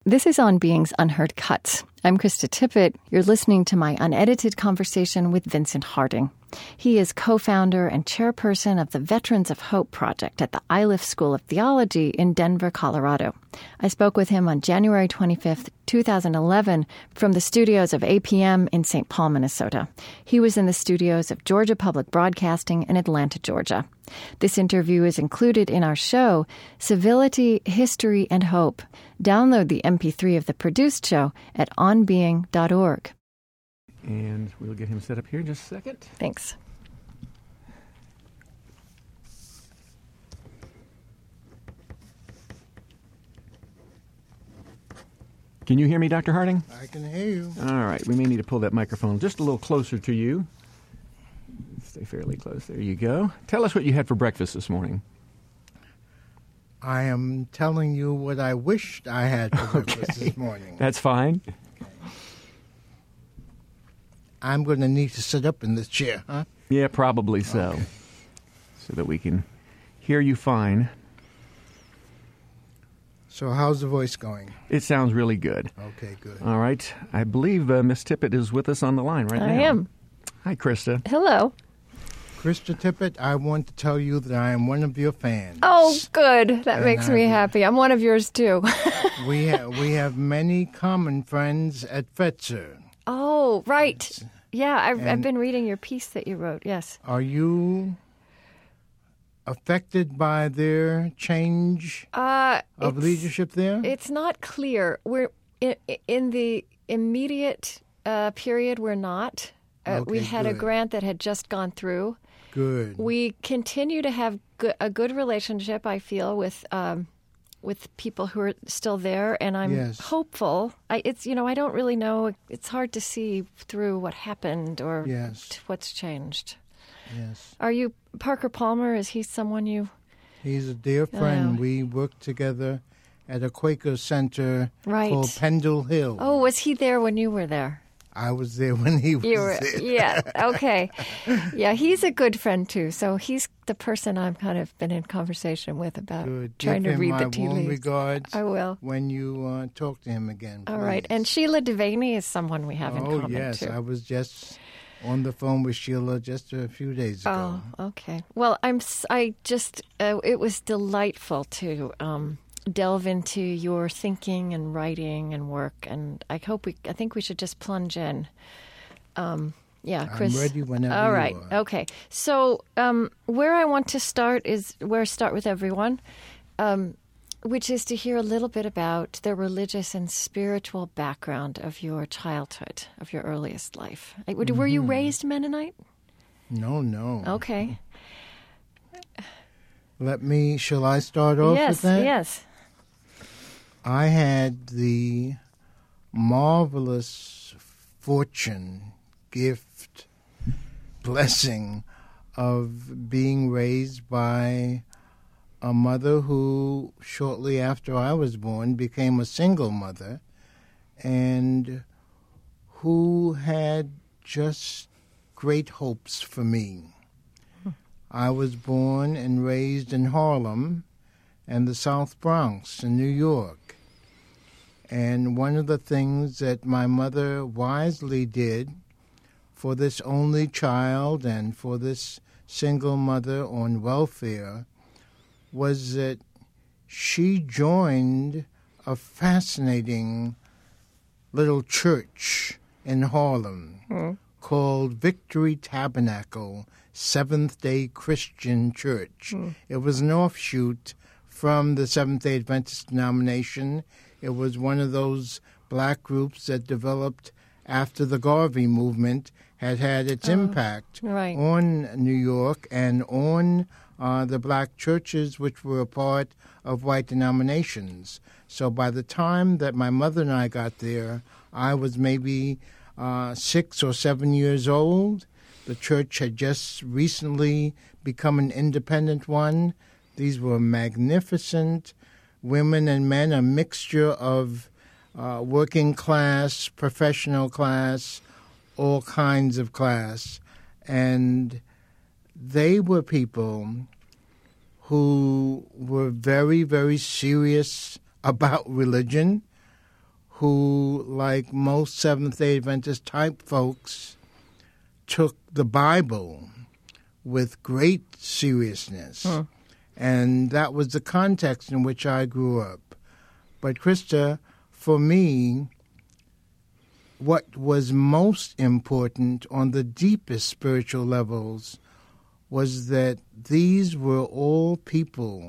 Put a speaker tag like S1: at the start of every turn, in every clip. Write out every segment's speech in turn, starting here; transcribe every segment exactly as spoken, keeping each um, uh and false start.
S1: This is On Being's Unheard Cuts. I'm Krista Tippett. You're listening to my unedited conversation with Vincent Harding. He is co-founder and chairperson of the Veterans of Hope Project at the Iliff School of Theology in Denver, Colorado. I spoke with him on January twenty-fifth, twenty eleven, from the studios of A P M in Saint Paul, Minnesota. He was in the studios of Georgia Public Broadcasting in Atlanta, Georgia. This interview is included in our show, Civility, History, and Hope. Download the M P three of the produced show at on being dot org.
S2: And we'll get him set up here in just a second.
S1: Thanks.
S2: Can you hear me, Doctor Harding?
S3: I can hear you.
S2: All right. We may need to pull that microphone just a little closer to you. Stay fairly close. There you go. Tell us what you had for breakfast this morning.
S3: I am telling you what I wished I had for breakfast
S2: Okay.
S3: this morning.
S2: That's fine.
S3: I'm going to need to sit up in this chair, huh?
S2: Yeah, probably so.
S3: Okay.
S2: So that we can hear you fine.
S3: So how's the voice going?
S2: It sounds really good.
S3: Okay, good.
S2: All right. I believe uh, Miss Tippett is with us on the line right
S1: I
S2: now.
S1: I am.
S2: Hi, Krista.
S1: Hello.
S3: Krista Tippett, I want to tell you that I am one of your fans.
S1: Oh, good. That
S3: And
S1: makes me
S3: I-
S1: happy. I'm one of yours, too.
S3: We, ha- we have many common friends at Fetzer.
S1: Oh, right. Yeah, I've, I've
S3: And-
S1: been reading your piece that you wrote, yes.
S3: Are you affected by their change
S1: Uh,
S3: of
S1: it's-
S3: leadership there?
S1: It's not clear. We're in, in the immediate uh, period, we're not. Uh, we
S3: Okay,
S1: had a
S3: good.
S1: grant that had just gone through.
S3: Good.
S1: We continue to have go- a good relationship, I feel, with um, with people who are still there, and I'm
S3: Yes.
S1: hopeful. I, it's you know I don't really know. It's hard to see through what happened or
S3: Yes.
S1: t- what's changed.
S3: Yes.
S1: Are you Parker Palmer? Is he someone you?
S3: He's a dear friend.
S1: Oh.
S3: We worked together at a Quaker center
S1: Right.
S3: called Pendle Hill.
S1: Oh, was he there when you were there?
S3: I was there when he was
S1: You were,
S3: there.
S1: yeah, okay. Yeah, he's a good friend, too. So he's the person I've kind of been in conversation with about
S3: Good.
S1: trying
S3: Give
S1: to
S3: him
S1: read
S3: my
S1: the tea
S3: warm
S1: leaves.
S3: regards
S1: I will.
S3: when you uh, talk to him again.
S1: All right.
S3: please.
S1: And Sheila Devaney is someone we have in
S3: oh
S1: common,
S3: yes,
S1: too.
S3: I was just on the phone with Sheila just a few days ago.
S1: Oh, okay. Well, I'm. s- I just. Uh, it was delightful to um, delve into your thinking and writing and work, and I hope we. I think we should just plunge in. Um, yeah, Chris.
S3: I'm ready whenever
S1: All
S3: you
S1: right.
S3: are.
S1: Okay. So um, where I want to start is where I start with everyone, um, which is to hear a little bit about the religious and spiritual background of your childhood, of your earliest life. Uh, Were were you raised Mennonite?
S3: No, no.
S1: Okay.
S3: Let me. Shall I start off
S1: yes.
S3: with that?
S1: Yes.
S3: I had the marvelous fortune, gift, blessing of being raised by a mother who, shortly after I was born, became a single mother and who had just great hopes for me. I was born and raised in Harlem and the South Bronx in New York. And one of the things that my mother wisely did for this only child and for this single mother on welfare was that she joined a fascinating little church in Harlem
S1: Mm.
S3: called Victory Tabernacle Seventh-day Christian Church.
S1: Mm.
S3: It was an offshoot from the Seventh-day Adventist denomination. It was one of those black groups that developed after the Garvey movement had had its
S1: Oh,
S3: impact
S1: right.
S3: on New York and on uh, the black churches, which were a part of white denominations. So by the time that my mother and I got there, I was maybe uh, six or seven years old. The church had just recently become an independent one. These were magnificent women and men, a mixture of uh, working class, professional class, all kinds of class. And they were people who were very, very serious about religion, who, like most Seventh-day Adventist type folks, took the Bible with great seriousness. Hmm. And that was the context in which I grew up. But, Krista, for me, what was most important on the deepest spiritual levels was that these were all people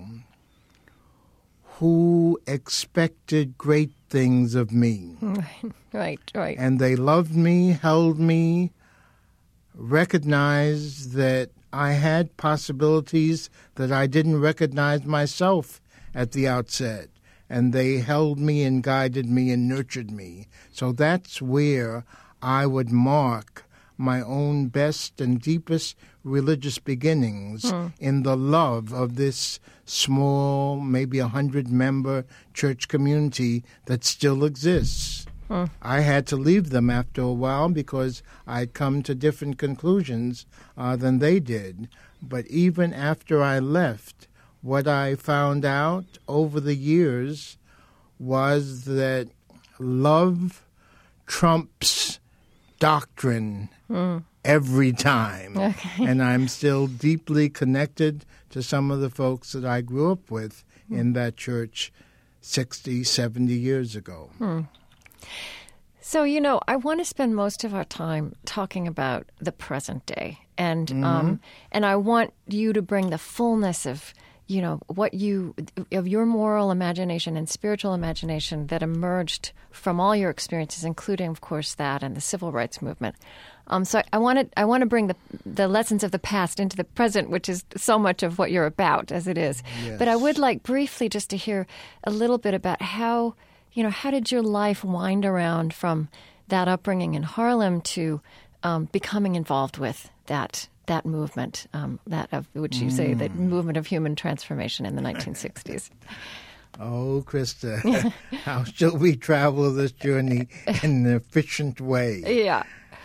S3: who expected great things of me.
S1: Right, right, right.
S3: And they loved me, held me, recognized that I had possibilities that I didn't recognize myself at the outset. And they held me and guided me and nurtured me. So that's where I would mark my own best and deepest religious beginnings, mm. in the love of this small, maybe a hundred-member church community that still exists. Mm. I had to leave them after a while because I'd come to different conclusions uh, than they did. But even after I left, what I found out over the years was that love trumps doctrine mm. every time. Okay. And I'm still deeply connected to some of the folks that I grew up with mm. in that church sixty, seventy years ago.
S1: Mm. So, you know, I want to spend most of our time talking about the present day. And mm-hmm. um, and I want you to bring the fullness of, you know, what you, of your moral imagination and spiritual imagination that emerged from all your experiences, including, of course, that and the civil rights movement. Um, so I want to I want to bring the the lessons of the past into the present, which is so much of what you're about as it is.
S3: Yes.
S1: But I would like briefly just to hear a little bit about how, you know, how did your life wind around from that upbringing in Harlem to um, becoming involved with that that movement, um, that of which you mm. say, the movement of human transformation in the nineteen sixties.
S3: Oh, Krista, how shall we travel this journey in an efficient way?
S1: Yeah.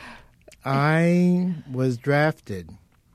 S3: I was drafted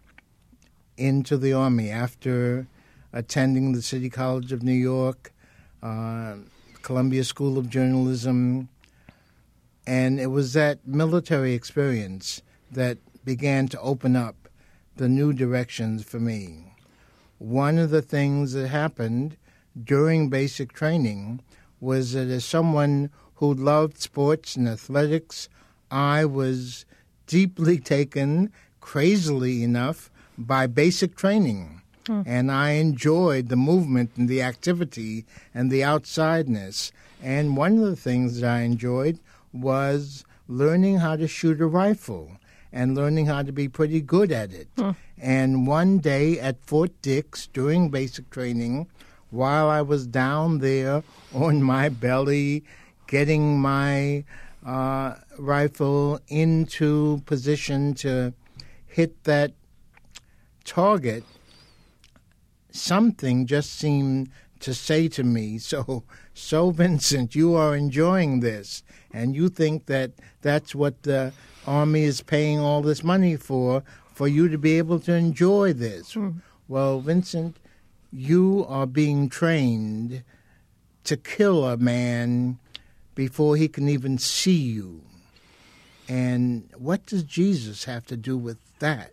S3: into the Army after attending the City College of New York, uh, Columbia School of Journalism, and it was that military experience that began to open up the new directions for me. One of the things that happened during basic training was that as someone who loved sports and athletics, I was deeply taken, crazily enough, by basic training. Hmm. And I enjoyed the movement and the activity and the outsideness. And one of the things that I enjoyed was learning how to shoot a rifle and learning how to be pretty good at it. Hmm. And one day at Fort Dix during basic training, while I was down there on my belly getting my uh, rifle into position to hit that target, something just seemed to say to me, so, so Vincent, you are enjoying this, and you think that that's what the Army is paying all this money for, for you to be able to enjoy this. Mm. Well, Vincent, you are being trained to kill a man before he can even see you. And what does Jesus have to do with that?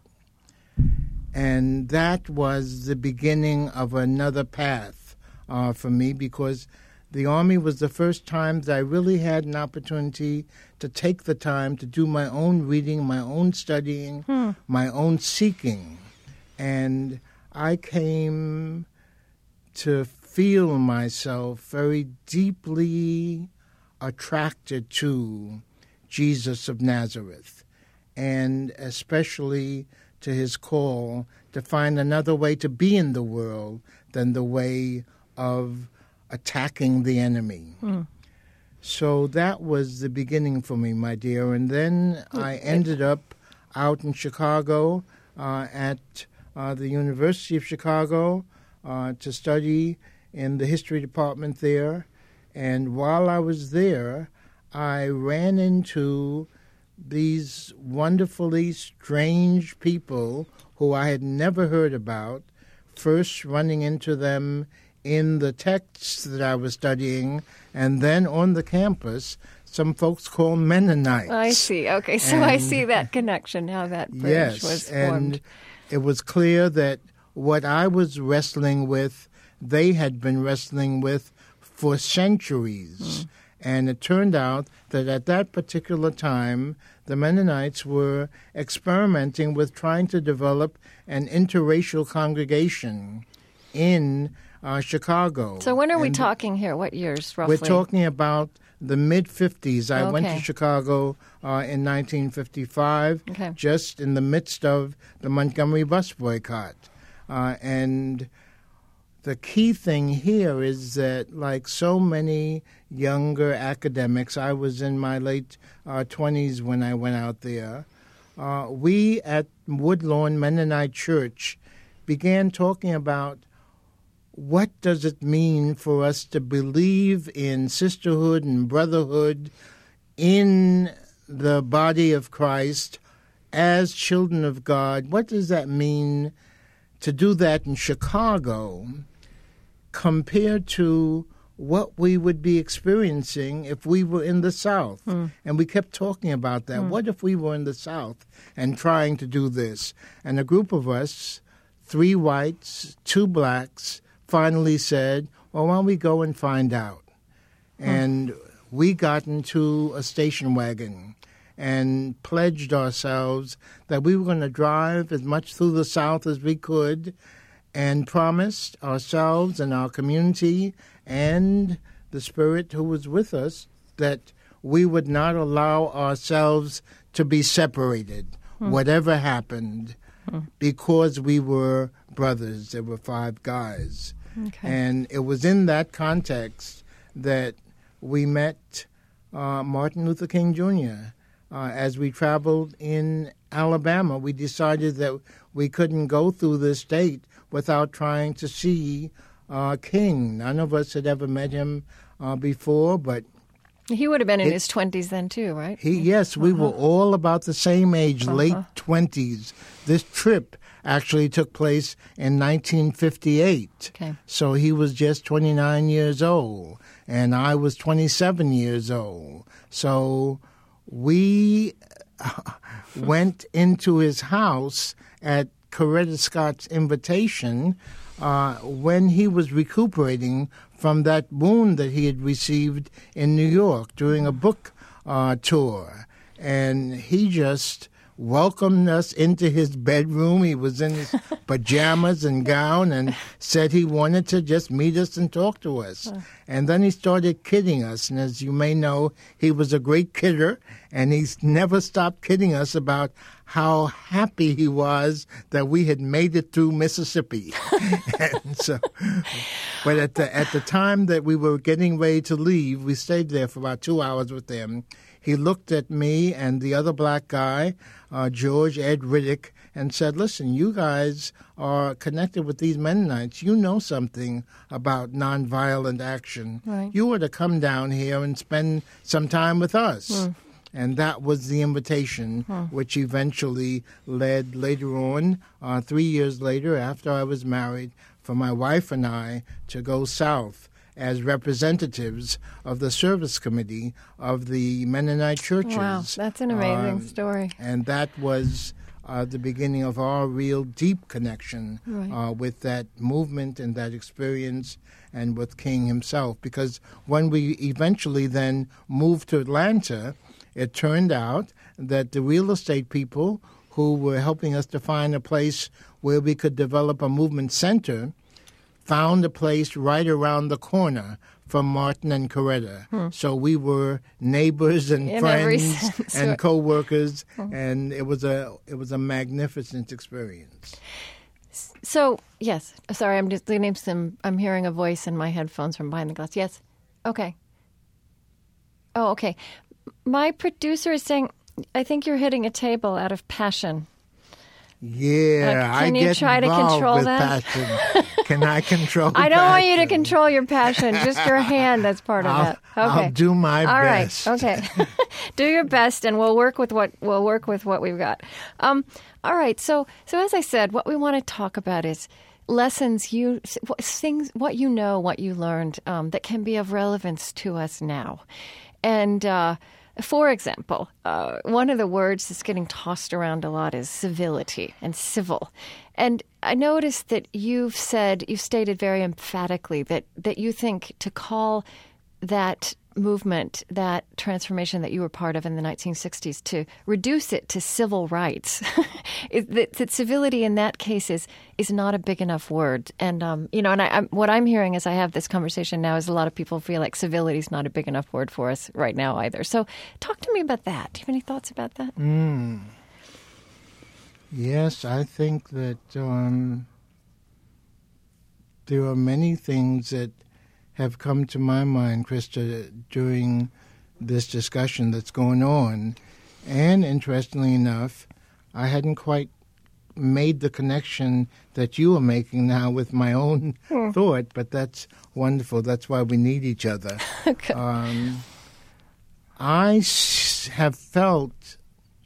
S3: And that was the beginning of another path uh, for me, because the Army was the first time that I really had an opportunity to take the time to do my own reading, my own studying, hmm. my own seeking. And I came to feel myself very deeply attracted to Jesus of Nazareth, and especially to his call to find another way to be in the world than the way of attacking the enemy. Mm. So that was the beginning for me, my dear. And then I ended up out in Chicago uh, at uh, the University of Chicago uh, to study in the history department there. And while I was there, I ran into these wonderfully strange people who I had never heard about, first running into them in the texts that I was studying, and then on the campus, some folks called Mennonites.
S1: I see. Okay, so
S3: and,
S1: I see that connection, how that bridge
S3: yes,
S1: was formed.
S3: And it was clear that what I was wrestling with, they had been wrestling with for centuries. Mm. And it turned out that at that particular time, the Mennonites were experimenting with trying to develop an interracial congregation in uh, Chicago.
S1: So when are we
S3: and
S1: talking here? What years, roughly?
S3: We're talking about the mid-fifties. I
S1: okay.
S3: went to Chicago uh, in nineteen fifty-five,
S1: okay.
S3: just in the midst of the Montgomery bus boycott. Uh, and the key thing here is that, like so many younger academics, I was in my late uh, twenties when I went out there, uh, we at Woodlawn Mennonite Church began talking about what does it mean for us to believe in sisterhood and brotherhood in the body of Christ as children of God? What does that mean to do that in Chicago compared to what we would be experiencing if we were in the South? Mm. And we kept talking about that. Mm. What if we were in the South and trying to do this? And a group of us, three whites, two blacks, finally said, well, why don't we go and find out? Mm. And we got into a station wagon and pledged ourselves that we were going to drive as much through the South as we could, and promised ourselves and our community and the Spirit who was with us that we would not allow ourselves to be separated, hmm. whatever happened, hmm. because we were brothers. There were five guys.
S1: Okay.
S3: And it was in that context that we met uh, Martin Luther King Junior Uh, as we traveled in Alabama, we decided that we couldn't go through the state without trying to see uh, King. None of us had ever met him uh, before, but
S1: he would have been in
S3: it,
S1: his twenties then too, right?
S3: He, yes, we uh-huh. were all about the same age, uh-huh. late twenties. This trip actually took place in nineteen fifty-eight.
S1: Okay.
S3: So he was just twenty-nine years old, and I was twenty-seven years old. So we went into his house at Coretta Scott's invitation uh, when he was recuperating from that wound that he had received in New York during a book uh, tour. And he just welcomed us into his bedroom. He was in his pajamas and gown and said he wanted to just meet us and talk to us. Huh. And then he started kidding us. And as you may know, he was a great kidder, and he's never stopped kidding us about how happy he was that we had made it through Mississippi. And so, but at the at the time that we were getting ready to leave, we stayed there for about two hours with him. He looked at me and the other black guy, uh, George Ed Riddick, and said, listen, you guys are connected with these Mennonites. You know something about nonviolent action.
S1: Right.
S3: You ought to come down here and spend some time with us. Mm. And that was the invitation, huh. which eventually led later on, uh, three years later, after I was married, for my wife and I to go south as representatives of the service committee of the Mennonite churches.
S1: Wow, that's an amazing uh, story.
S3: And that was uh, the beginning of our real deep connection
S1: right.
S3: uh, with that movement and that experience and with King himself. Because when we eventually then moved to Atlanta, it turned out that the real estate people who were helping us to find a place where we could develop a movement center found a place right around the corner from Martin and Coretta. Hmm. So we were neighbors and
S1: In
S3: friends
S1: sense,
S3: and
S1: right.
S3: co-workers,
S1: hmm.
S3: and it was a it was a magnificent experience.
S1: So, yes. Sorry, I'm just getting some, I'm hearing a voice in my headphones from behind the glass. Yes. Okay. Oh, okay. My producer is saying, I think you're hitting a table out of passion.
S3: Yeah,
S1: uh, can
S3: I
S1: you
S3: get
S1: try to
S3: involved
S1: control
S3: with
S1: that?
S3: passion. Can I control?
S1: I don't
S3: passion?
S1: want you to control your passion. Just your hand. That's part of
S3: I'll,
S1: that. Okay.
S3: I'll do my
S1: All
S3: best.
S1: right. Okay. Do your best, and we'll work with what we'll work with what we've got. Um, all right. So, so as I said, what we want to talk about is lessons you, things, what you know, what you learned um, that can be of relevance to us now. And uh, for example, uh, one of the words that's getting tossed around a lot is civility and civil. And I noticed that you've said, you've stated very emphatically that, that you think to call that movement, that transformation that you were part of in the nineteen sixties, to reduce it to civil rights, that, that civility in that case is is not a big enough word. And um, you know, and I, I'm, what I'm hearing as I have this conversation now is a lot of people feel like civility is not a big enough word for us right now either. So, talk to me about that. Do you have any thoughts about that?
S3: Mm. Yes, I think that um, there are many things that have come to my mind, Krista, during this discussion that's going on. And interestingly enough, I hadn't quite made the connection that you are making now with my own hmm. thought, but that's wonderful. That's why we need each other. Okay. Um, I s- have felt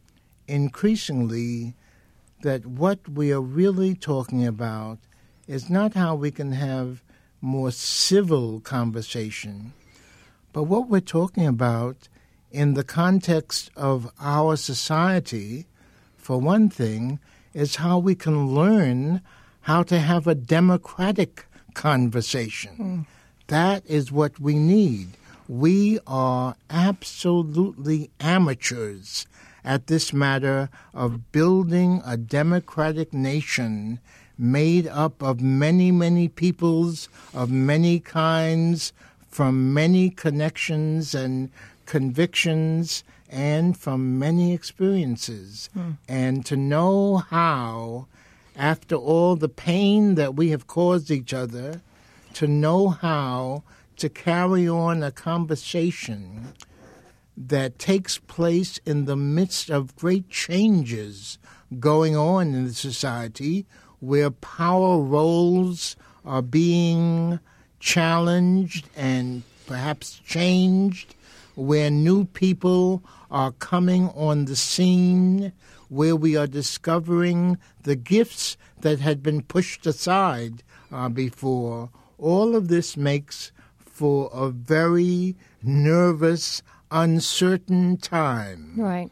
S3: increasingly that what we are really talking about is not how we can have more civil conversation, but what we're talking about in the context of our society, for one thing, is how we can learn how to have a democratic conversation. Mm. That is what we need. We are absolutely amateurs at this matter of building a democratic nation made up of many, many peoples of many kinds, from many connections and convictions, and from many experiences. Mm. And to know how, after all the pain that we have caused each other, to know how to carry on a conversation that takes place in the midst of great changes going on in the society, where power roles are being challenged and perhaps changed, where new people are coming on the scene, where we are discovering the gifts that had been pushed aside uh, before. All of this makes for a very nervous, uncertain time.
S1: Right.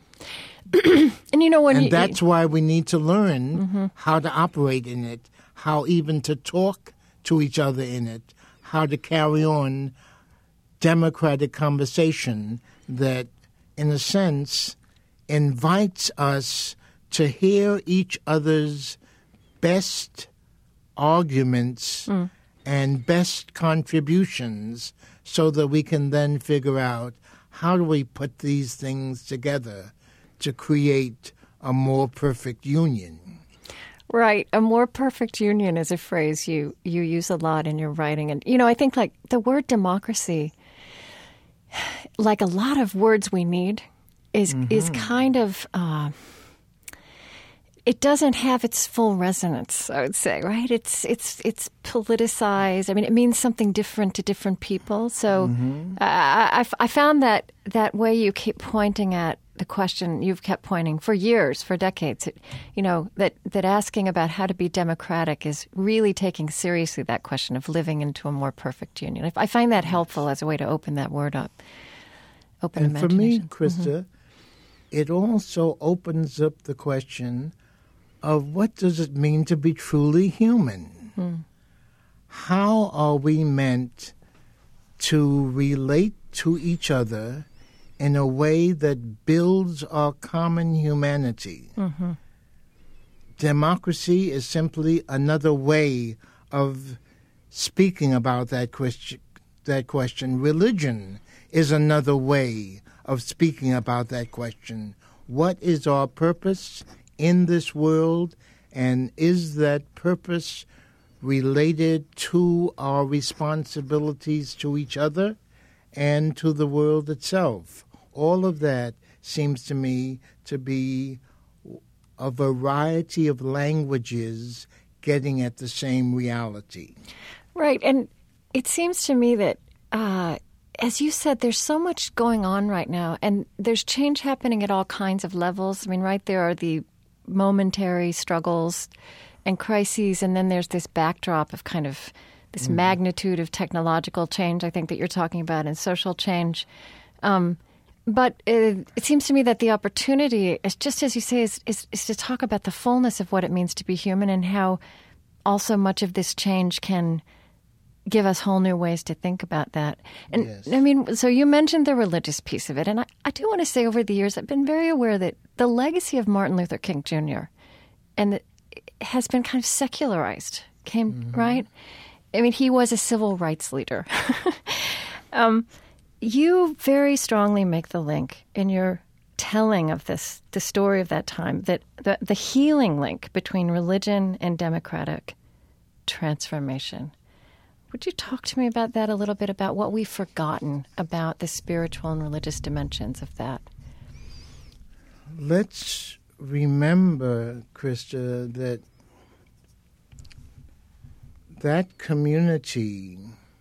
S1: and you know when
S3: and
S1: you,
S3: that's why we need to learn mm-hmm. how to operate in it, how even to talk to each other in it, how to carry on democratic conversation that, in a sense, invites us to hear each other's best arguments mm. and best contributions, so that we can then figure out how do we put these things together to create a more perfect union.
S1: Right. A more perfect union is a phrase you, you use a lot in your writing. And, you know, I think like the word democracy, like a lot of words we need, is mm-hmm. is kind of, uh, it doesn't have its full resonance, I would say, right? It's it's it's politicized. I mean, it means something different to different people. So mm-hmm. I, I, I found that that way you keep pointing at the question you've kept pointing for years, for decades, you know, that, that asking about how to be democratic is really taking seriously that question of living into a more perfect union. I find that helpful as a way to open that word up. Open
S3: and
S1: imagination.
S3: For me, Krista, mm-hmm. it also opens up the question of what does it mean to be truly human? Mm. How are we meant to relate to each other in a way that builds our common humanity? Mm-hmm. Democracy is simply another way of speaking about that question. That question. Religion is another way of speaking about that question. What is our purpose in this world, and is that purpose related to our responsibilities to each other and to the world itself? All of that seems to me to be a variety of languages getting at the same reality.
S1: Right. And it seems to me that, uh, as you said, there's so much going on right now, and there's change happening at all kinds of levels. I mean, right there are the momentary struggles and crises, and then there's this backdrop of kind of this mm-hmm. magnitude of technological change, I think, that you're talking about, and social change. Um, but it, it seems to me that the opportunity, is just as you say, is, is, is to talk about the fullness of what it means to be human and how also much of this change can give us whole new ways to think about that. And
S3: yes.
S1: I mean, so you mentioned the religious piece of it. And I, I do want to say over the years, I've been very aware that the legacy of Martin Luther King Junior and the, has been kind of secularized, came, mm-hmm. right? I mean, he was a civil rights leader. um, you very strongly make the link in your telling of this, the story of that time, that the, the healing link between religion and democratic transformation. Would you talk to me about that a little bit, about what we've forgotten about the spiritual and religious dimensions of that?
S3: Let's remember, Krista, that that community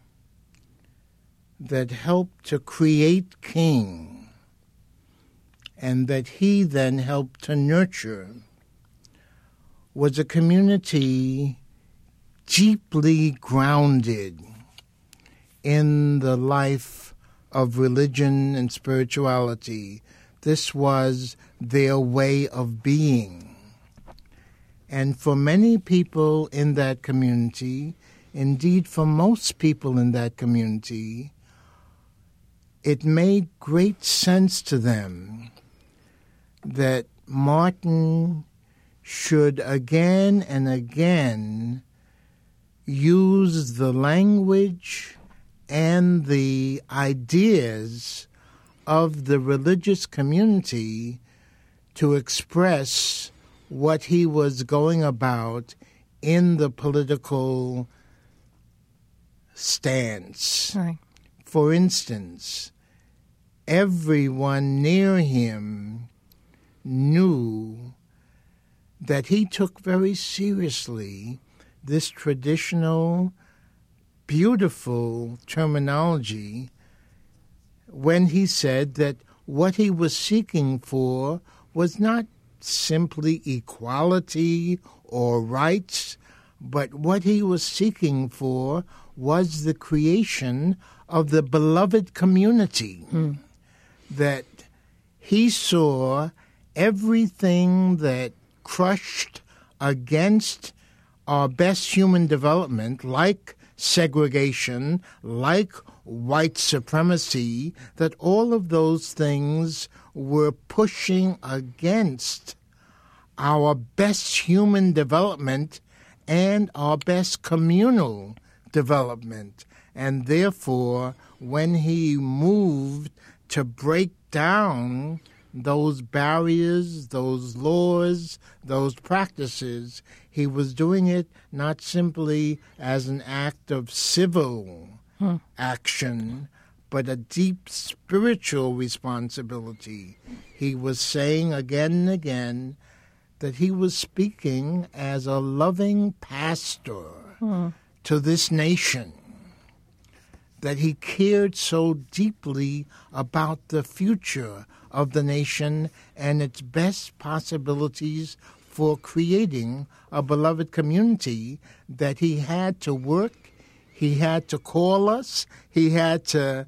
S3: that helped to create King and that he then helped to nurture was a community deeply grounded in the life of religion and spirituality. This was their way of being. And for many people in that community, indeed for most people in that community, it made great sense to them that Martin should again and again use the language and the ideas of the religious community to express what he was going about in the political stance.
S1: Right.
S3: For instance, everyone near him knew that he took very seriously this traditional, beautiful terminology when he said that what he was seeking for was not simply equality or rights, but what he was seeking for was the creation of the beloved community.
S1: Hmm.
S3: That he saw everything that crushed against our best human development, like segregation, like white supremacy, that all of those things were pushing against our best human development and our best communal development. And therefore, when he moved to break down those barriers, those laws, those practices, he was doing it not simply as an act of civil hmm. action, but a deep spiritual responsibility. He was saying again and again that he was speaking as a loving pastor hmm. to this nation, that he cared so deeply about the future of the nation and its best possibilities for creating a beloved community, that he had to work, he had to call us, he had to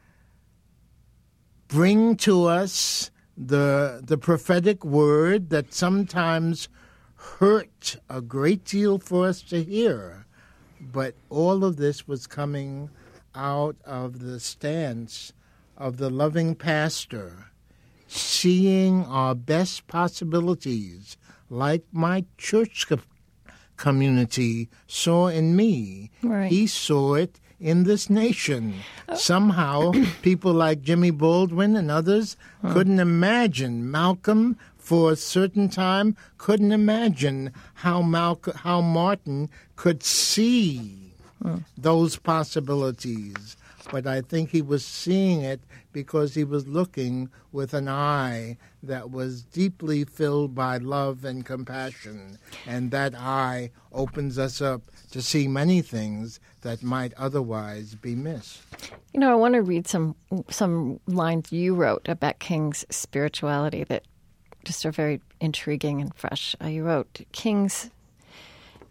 S3: bring to us the the prophetic word that sometimes hurt a great deal for us to hear. But all of this was coming out of the stance of the loving pastor, seeing our best possibilities, like my church co- community saw in me.
S1: Right.
S3: He saw it in this nation. Oh. Somehow, people like Jimmy Baldwin and others huh. couldn't imagine. Malcolm, for a certain time, couldn't imagine how Malcolm, how Martin could see huh. those possibilities. But I think he was seeing it because he was looking with an eye that was deeply filled by love and compassion. And that eye opens us up to see many things that might otherwise be missed.
S1: You know, I want to read some some lines you wrote about King's spirituality that just are very intriguing and fresh. Uh, you wrote, King's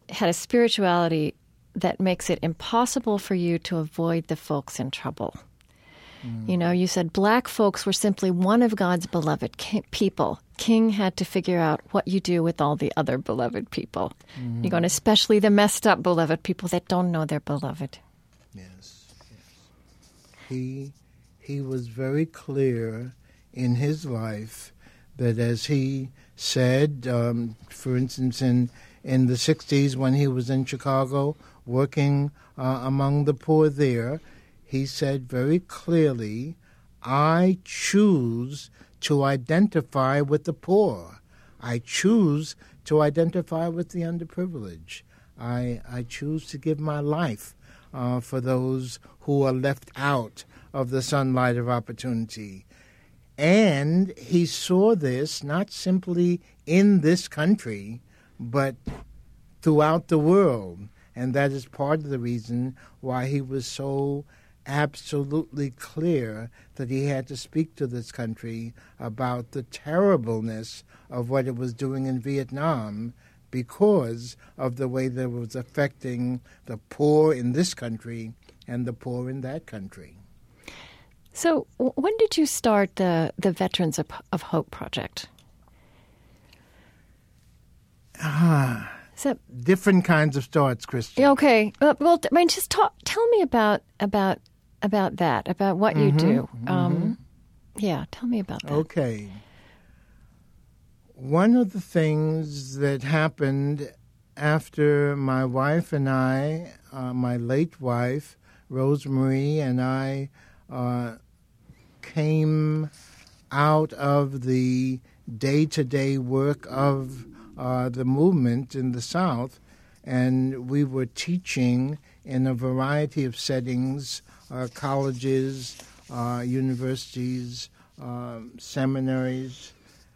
S1: had a spirituality that makes it impossible for you to avoid the folks in trouble. Mm. You know, you said black folks were simply one of God's beloved ki- people. King had to figure out what you do with all the other beloved people. Mm. You're going, especially the messed up beloved people that don't know they're beloved.
S3: Yes, yes. He, he was very clear in his life that, as he said, um, for instance, in, in the sixties when he was in Chicago working uh, among the poor there, he said very clearly, I choose to identify with the poor. I choose to identify with the underprivileged. I, I choose to give my life uh, for those who are left out of the sunlight of opportunity. And he saw this not simply in this country, but throughout the world. And that is part of the reason why he was so absolutely clear that he had to speak to this country about the terribleness of what it was doing in Vietnam, because of the way that it was affecting the poor in this country and the poor in that country.
S1: So when did you start the, the Veterans of, of Hope Project?
S3: Ah,
S1: so,
S3: different kinds of starts, Christian.
S1: Okay. Uh, well, I mean, just talk, tell me about about about that, about what
S3: mm-hmm,
S1: you do.
S3: Mm-hmm.
S1: Um, yeah, tell me about that.
S3: Okay. One of the things that happened after my wife and I, uh, my late wife, Rosemary, and I uh, came out of the day-to-day work of uh, the movement in the South, and we were teaching in a variety of settings, uh, colleges, uh, universities, uh, seminaries.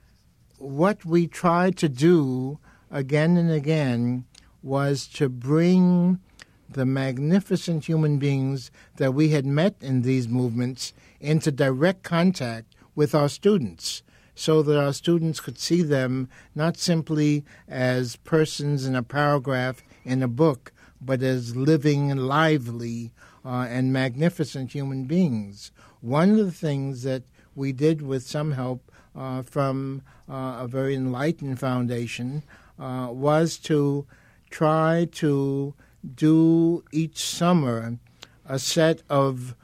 S3: What we tried to do again and again was to bring the magnificent human beings that we had met in these movements into direct contact with our students, so that our students could see them not simply as persons in a paragraph in a book, but as living and lively uh, and magnificent human beings. One of the things that we did with some help uh, from uh, a very enlightened foundation uh, was to try to do each summer a set of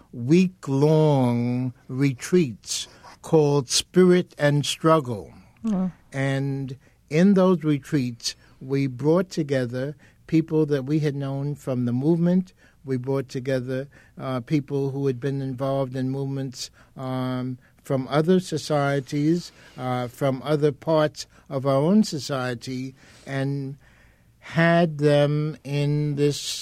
S3: week-long retreats called Spirit and Struggle. Mm. And in those retreats, we brought together people that we had known from the movement. We brought together uh, people who had been involved in movements um, from other societies, uh, from other parts of our own society, and had them in this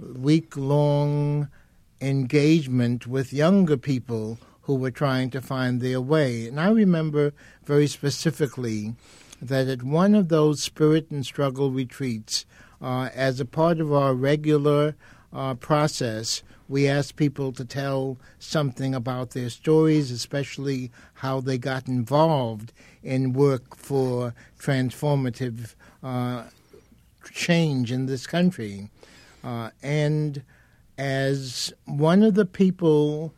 S3: week-long engagement with younger people who were trying to find their way. And I remember very specifically that at one of those Spirit and Struggle retreats, uh, as a part of our regular uh, process, we asked people to tell something about their stories, especially how they got involved in work for transformative uh, change in this country. Uh, and as one of the people,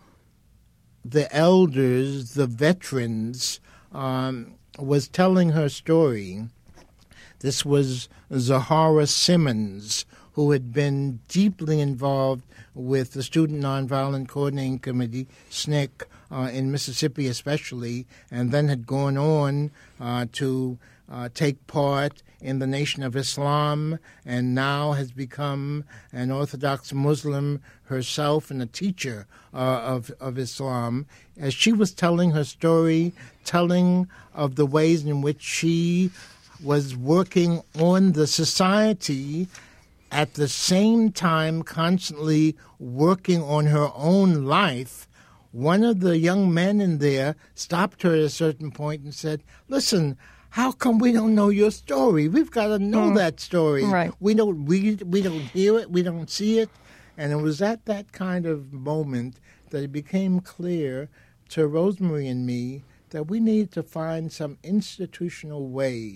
S3: the elders, the veterans, um, was telling her story, this was Zahara Simmons, who had been deeply involved with the Student Nonviolent Coordinating Committee, S N C C, uh, in Mississippi especially, and then had gone on uh, to uh, take part in the Nation of Islam, and now has become an Orthodox Muslim herself and a teacher uh, of, of Islam. As she was telling her story, telling of the ways in which she was working on the society, at the same time constantly working on her own life, one of the young men in there stopped her at a certain point and said, listen, how come we don't know your story? We've got to know mm. that story.
S1: Right.
S3: We don't read it, we don't hear it, we don't see it. And it was at that kind of moment that it became clear to Rosemary and me that we needed to find some institutional way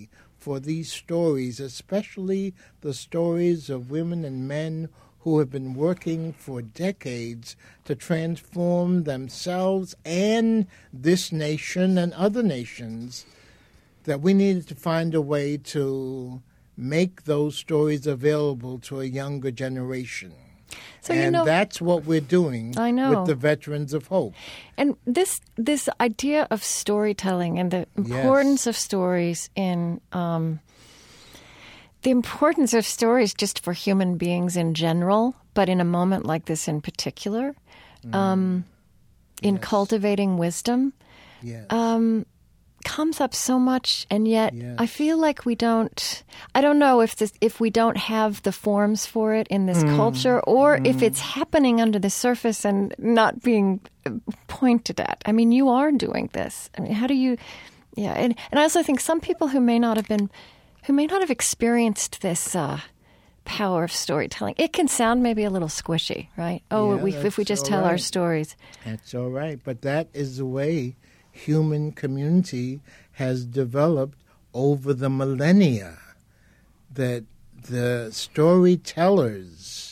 S3: for these stories, especially the stories of women and men who have been working for decades to transform themselves and this nation and other nations, that we needed to find a way to make those stories available to a younger generation.
S1: So,
S3: and
S1: you know,
S3: that's what we're doing
S1: I know.
S3: with the Veterans of Hope.
S1: And this this idea of storytelling and the importance
S3: Yes.
S1: of stories in um, the importance of stories just for human beings in general, but in a moment like this in particular, um, in
S3: Yes.
S1: cultivating wisdom,
S3: Yes.
S1: um, comes up so much, and yet
S3: Yes.
S1: I feel like we don't. I don't know if this, if we don't have the forms for it in this culture, or if it's happening under the surface and not being pointed at. I mean, you are doing this. I mean, how do you? Yeah, and and I also think some people who may not have been, who may not have experienced this. Uh, power of storytelling. It can sound maybe a little squishy, right? Oh,
S3: Yeah,
S1: we, if we
S3: that's
S1: just
S3: all
S1: tell our
S3: right.
S1: stories.
S3: That's all right. But that is the way human community has developed over the millennia, that the storytellers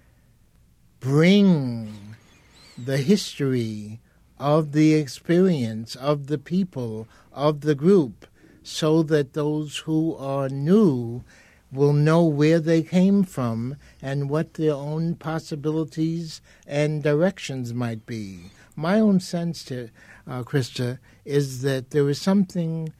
S3: bring the history of the experience of the people, of the group, so that those who are new will know where they came from and what their own possibilities and directions might be. My own sense, to uh, Krista, is that there is something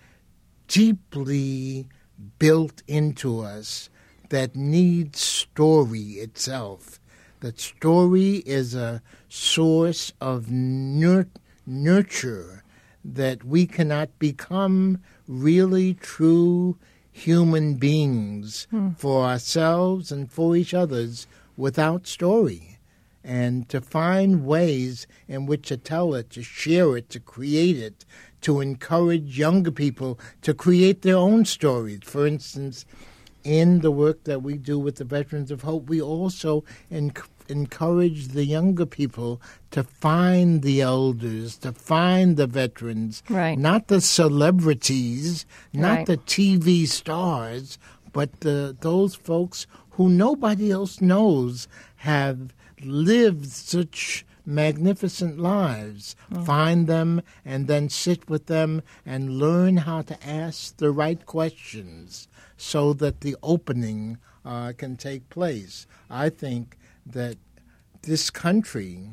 S3: deeply built into us that needs story itself. That story is a source of nur- nurture, that we cannot become really true human beings hmm. for ourselves and for each others without story. And to find ways in which to tell it, to share it, to create it, to encourage younger people to create their own stories. For instance, in the work that we do with the Veterans of Hope, we also enc- encourage the younger people to find the elders, to find the veterans,
S1: right.
S3: not the celebrities, not
S1: right.
S3: the T V stars, but the, those folks who nobody else knows have lived such magnificent lives. Mm. Find them and then sit with them and learn how to ask the right questions so that the opening uh, can take place. I think that this country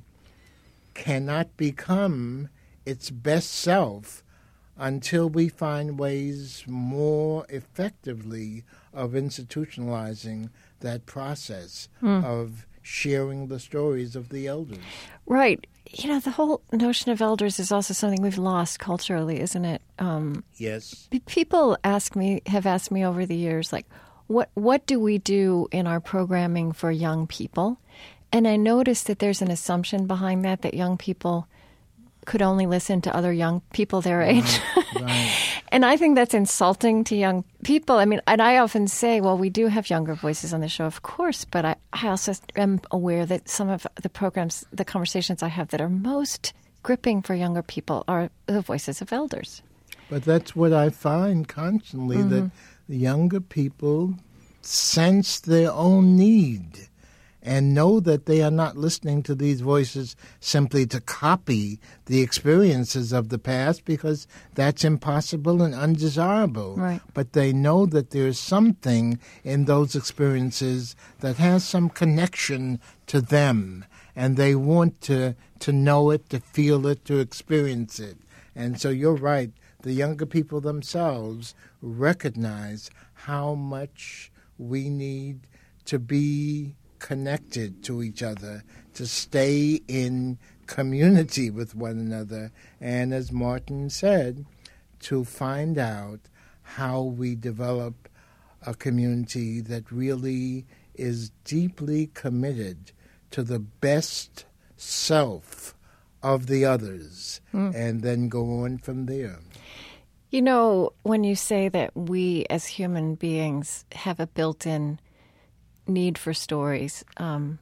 S3: cannot become its best self until we find ways more effectively of institutionalizing that process mm. of sharing the stories of the elders.
S1: Right. You know, the whole notion of elders is also something we've lost culturally, isn't it? Um,
S3: yes.
S1: People ask me, have asked me over the years, like, what what do we do in our programming for young people? And I noticed that there's an assumption behind that, that young people could only listen to other young people their age.
S3: Right, right.
S1: And I think that's insulting to young people. I mean, and I often say, well, we do have younger voices on the show, of course, but I, I also am aware that some of the programs, the conversations I have that are most gripping for younger people are the voices of elders.
S3: But that's what I find constantly, mm-hmm. that the younger people sense their own need and know that they are not listening to these voices simply to copy the experiences of the past, because that's impossible and undesirable.
S1: Right.
S3: But they know that there's something in those experiences that has some connection to them, and they want to, to know it, to feel it, to experience it. And so you're right. The younger people themselves recognize how much we need to be connected to each other, to stay in community with one another, and as Martin said, to find out how we develop a community that really is deeply committed to the best self of the others, mm. and then go on from there.
S1: You know, when you say that we as human beings have a built-in need for stories, um,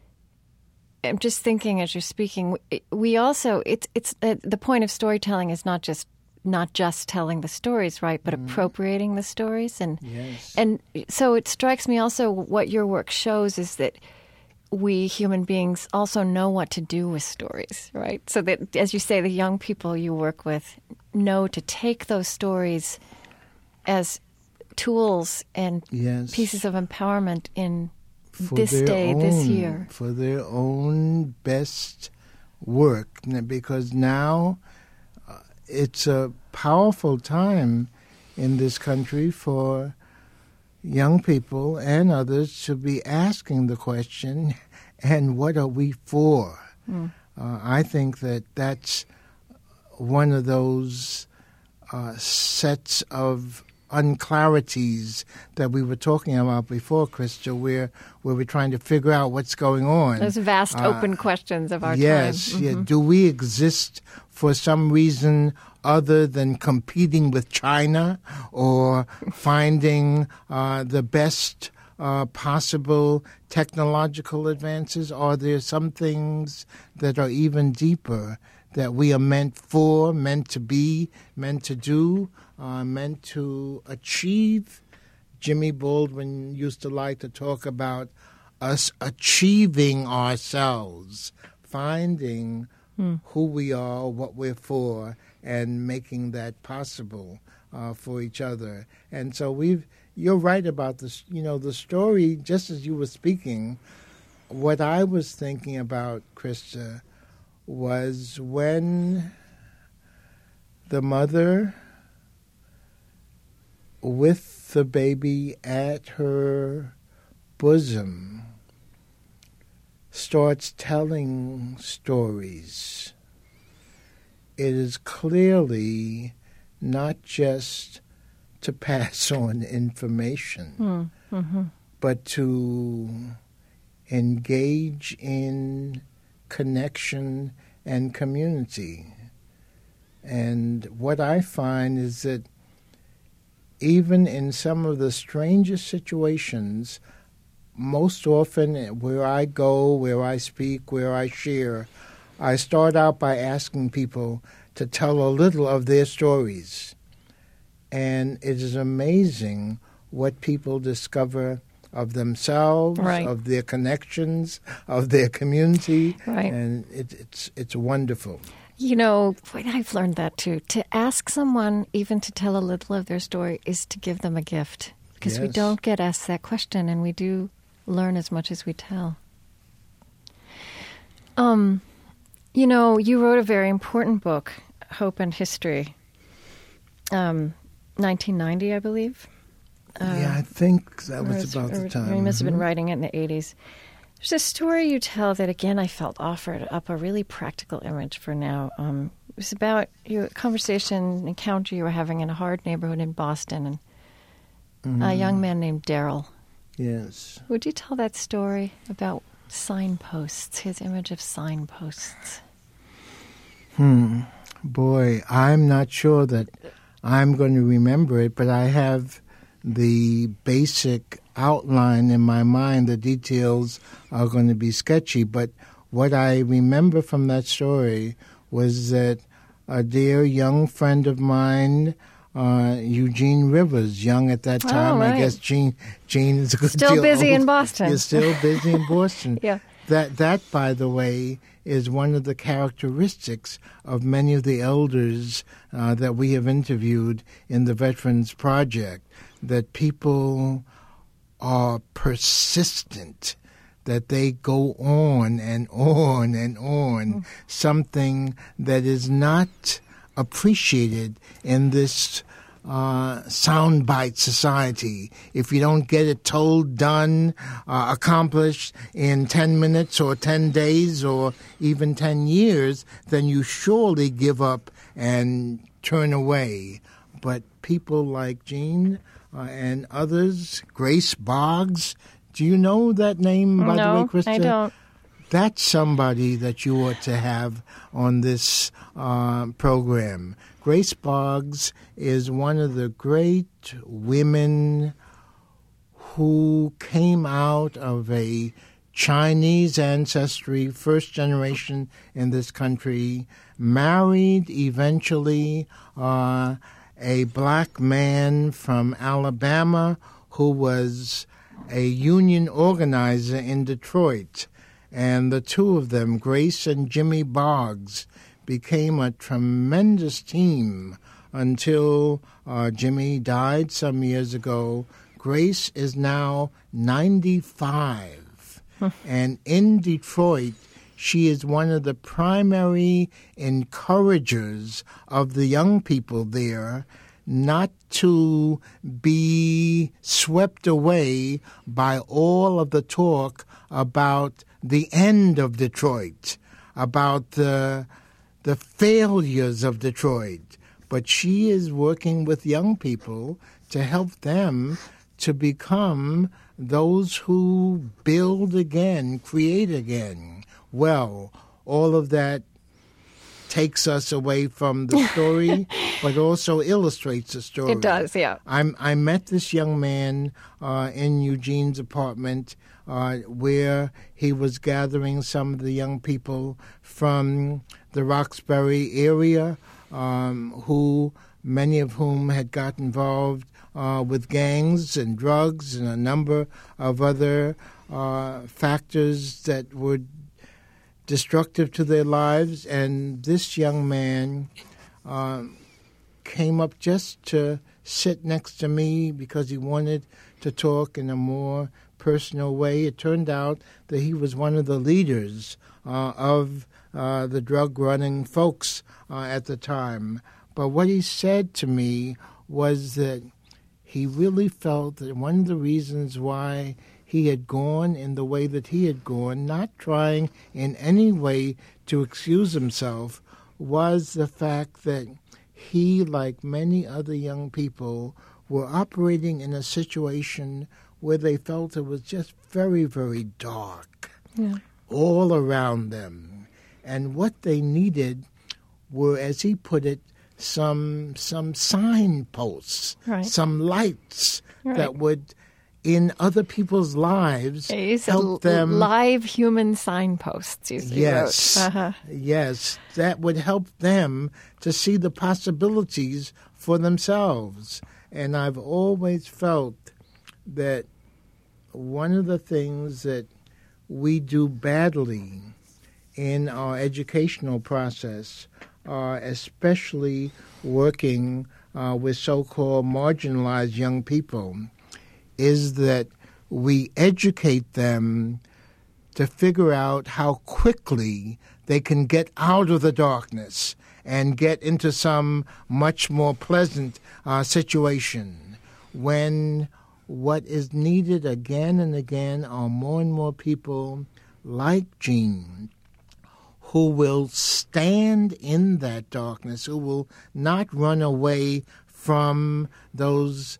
S1: I'm just thinking as you're speaking, we also, it's it's uh, the point of storytelling is not just not just telling the stories, right, but mm. appropriating the stories. And
S3: yes.
S1: and so it strikes me also what your work shows is that we human beings also know what to do with stories, right? So that, as you say, the young people you work with know to take those stories as tools and
S3: yes.
S1: pieces of empowerment in
S3: for
S1: this day,
S3: own,
S1: this year.
S3: For their own best work, because now uh, it's a powerful time in this country for young people and others to be asking the question, and what are we for? Mm. Uh, I think that that's one of those uh, sets of unclarities that we were talking about before, Krista, where, where we're trying to figure out what's going on.
S1: Those vast
S3: uh,
S1: open questions of our
S3: yes,
S1: time.
S3: Yes,
S1: mm-hmm.
S3: yeah. Do we exist for some reason other than competing with China or finding uh, the best uh, possible technological advances? Are there some things that are even deeper that we are meant for, meant to be, meant to do, uh, meant to achieve? Jimmy Baldwin used to like to talk about us achieving ourselves, finding hmm. who we are, what we're for, and making that possible uh, for each other. And so we've, you're right about this, you know, the story, just as you were speaking, what I was thinking about, Krista, was when the mother with the baby at her bosom starts telling stories. It is clearly not just to pass on information, mm, mm-hmm. but to engage in connection and community. And what I find is that even in some of the strangest situations, most often where I go, where I speak, where I share, I start out by asking people to tell a little of their stories. And it is amazing what people discover of themselves,
S1: right.
S3: of their connections, of their community.
S1: Right.
S3: And it, it's it's wonderful.
S1: You know, I've learned that too. To ask someone even to tell a little of their story is to give them a gift. Because
S3: yes.
S1: we don't get asked that question, and we do learn as much as we tell. Um, you know, you wrote a very important book, Hope and History, um, nineteen ninety, I believe.
S3: Uh, yeah, I think that was,
S1: was
S3: about
S1: or,
S3: the time.
S1: You must have been
S3: mm-hmm. writing
S1: it in the eighties. There's a story you tell that, again, I felt offered up a really practical image for now. Um, it was about your conversation, encounter you were having in a hard neighborhood in Boston, and mm-hmm. a young man named Daryl.
S3: Yes.
S1: Would you tell that story about signposts, his image of signposts?
S3: Hmm. Boy, I'm not sure that I'm going to remember it, but I have the basic outline in my mind. The details are going to be sketchy, but what I remember from that story was that a dear young friend of mine, uh, Eugene Rivers, young at that time,
S1: oh, right.
S3: I guess Gene, Gene is a good
S1: still
S3: deal
S1: busy
S3: old.
S1: in Boston.
S3: You're still busy in Boston.
S1: yeah.
S3: That, that, by the way, is one of the characteristics of many of the elders uh, that we have interviewed in the Veterans Project, that people are persistent, that they go on and on and on, mm. something that is not appreciated in this uh, soundbite society. If you don't get it told, done, uh, accomplished in ten minutes or ten days or even ten years, then you surely give up and turn away. But people like Gene uh, and others, Grace Boggs, do you know that name, by
S1: no,
S3: the way, Krista?
S1: I don't.
S3: That's somebody that you ought to have on this uh, program. Grace Boggs is one of the great women who came out of a Chinese ancestry, first generation in this country, married eventually uh, a black man from Alabama who was a union organizer in Detroit. And the two of them, Grace and Jimmy Boggs, became a tremendous team until uh, Jimmy died some years ago. Grace is now ninety-five. Huh. And in Detroit, she is one of the primary encouragers of the young people there not to be swept away by all of the talk about the end of Detroit, about the, the failures of Detroit. But she is working with young people to help them to become those who build again, create again. Well, all of that takes us away from the story, but also illustrates the story.
S1: It does, yeah.
S3: I'm, I met this young man uh, in Eugene's apartment uh, where he was gathering some of the young people from the Roxbury area, um, who many of whom had got involved uh, with gangs and drugs and a number of other uh, factors that would destructive to their lives. And this young man um, came up just to sit next to me because he wanted to talk in a more personal way. It turned out that he was one of the leaders uh, of uh, the drug-running folks uh, at the time. But what he said to me was that he really felt that one of the reasons why he had gone in the way that he had gone, not trying in any way to excuse himself, was the fact that he, like many other young people, were operating in a situation where they felt it was just very, very dark yeah. all around them. And what they needed were, as he put it, some some signposts,
S1: right.
S3: some lights
S1: right.
S3: that would, in other people's lives, help them.
S1: Live human signposts, you see.
S3: Yes,
S1: uh-huh.
S3: yes, that would help them to see the possibilities for themselves. And I've always felt that one of the things that we do badly in our educational process, uh, especially working uh, with so-called marginalized young people, is that we educate them to figure out how quickly they can get out of the darkness and get into some much more pleasant uh, situation, when what is needed again and again are more and more people like Jean, who will stand in that darkness, who will not run away from those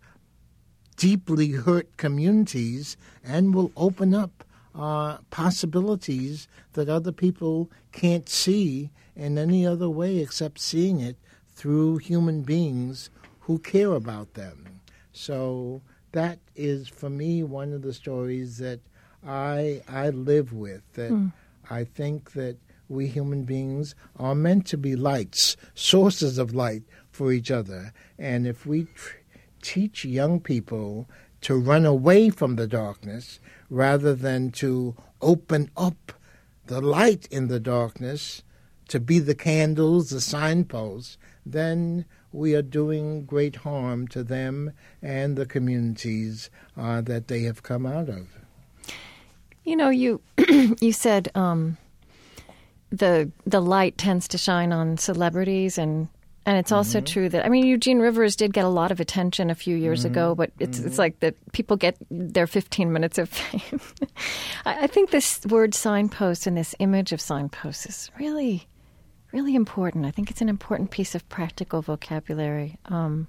S3: deeply hurt communities, and will open up uh, possibilities that other people can't see in any other way except seeing it through human beings who care about them. So that is, for me, one of the stories that I I live with, that mm. I think that we human beings are meant to be lights, sources of light for each other. And if we tr- teach young people to run away from the darkness rather than to open up the light in the darkness, to be the candles, the signposts, then we are doing great harm to them and the communities uh, that they have come out of.
S1: You know, you you said um, the the light tends to shine on celebrities, and and it's also mm-hmm. true that, I mean, Eugene Rivers did get a lot of attention a few years mm-hmm. ago, but it's mm-hmm. it's like that people get their fifteen minutes of fame. I, I think this word signpost and this image of signpost is really, really important. I think it's an important piece of practical vocabulary. Um,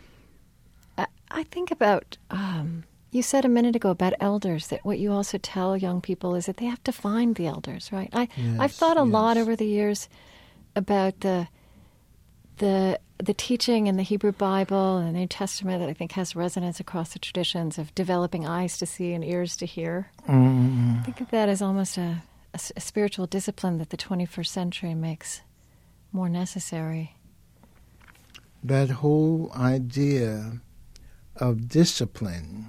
S1: I, I think about, um, you said a minute ago about elders, that what you also tell young people is that they have to find the elders, right? I,
S3: yes,
S1: I've thought a
S3: yes.
S1: lot over the years about the the the teaching in the Hebrew Bible and the New Testament that I think has resonance across the traditions of developing eyes to see and ears to hear. Mm-hmm. I think of that as almost a, a, a spiritual discipline that the twenty-first century makes more necessary.
S3: That whole idea of discipline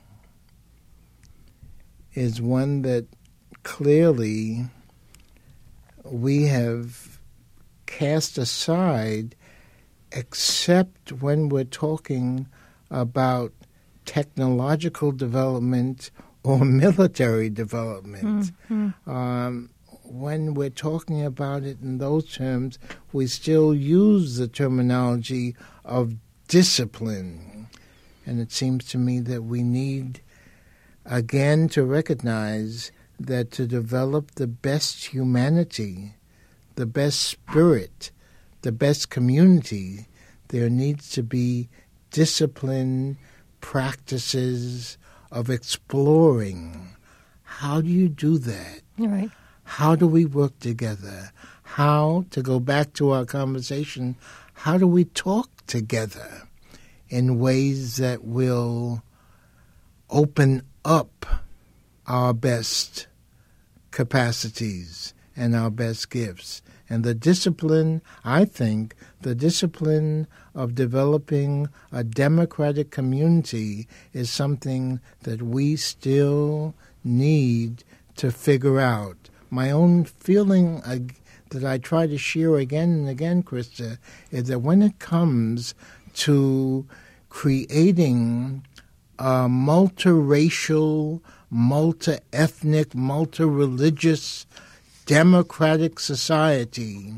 S3: is one that clearly we have cast aside, except when we're talking about technological development or military development. Mm-hmm. Um, when we're talking about it in those terms, we still use the terminology of discipline. And it seems to me that we need, again, to recognize that to develop the best humanity, the best spirit, the best community, there needs to be discipline, practices of exploring. How do you do that?
S1: Right.
S3: How do we work together? How, to go back to our conversation, how do we talk together in ways that will open up our best capacities and our best gifts? And the discipline, I think, the discipline of developing a democratic community is something that we still need to figure out. My own feeling uh, that I try to share again and again, Krista, is that when it comes to creating a multiracial, multi-ethnic, multi-religious, democratic society,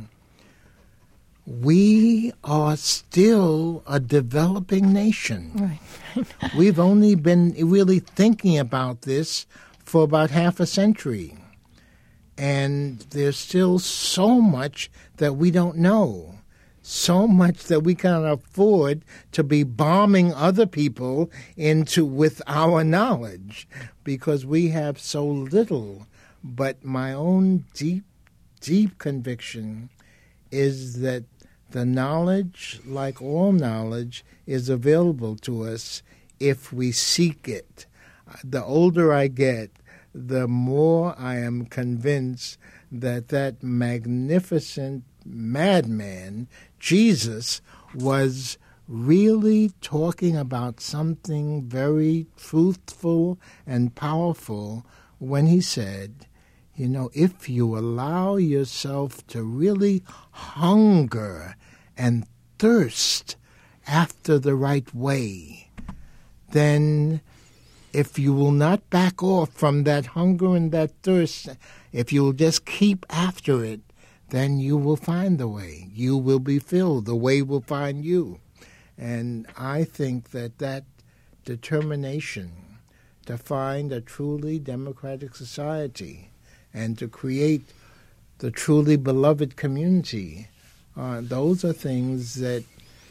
S3: we are still a developing nation.
S1: Right.
S3: We've only been really thinking about this for about half a century. And there's still so much that we don't know, so much that we can't afford to be bombing other people into with our knowledge, because we have so little. But my own deep, deep conviction is that the knowledge, like all knowledge, is available to us if we seek it. The older I get, the more I am convinced that that magnificent madman, Jesus, was really talking about something very truthful and powerful when he said, you know, if you allow yourself to really hunger and thirst after the right way, then if you will not back off from that hunger and that thirst, if you will just keep after it, then you will find the way. You will be filled. The way will find you. And I think that that determination to find a truly democratic society and to create the truly beloved community, uh, those are things that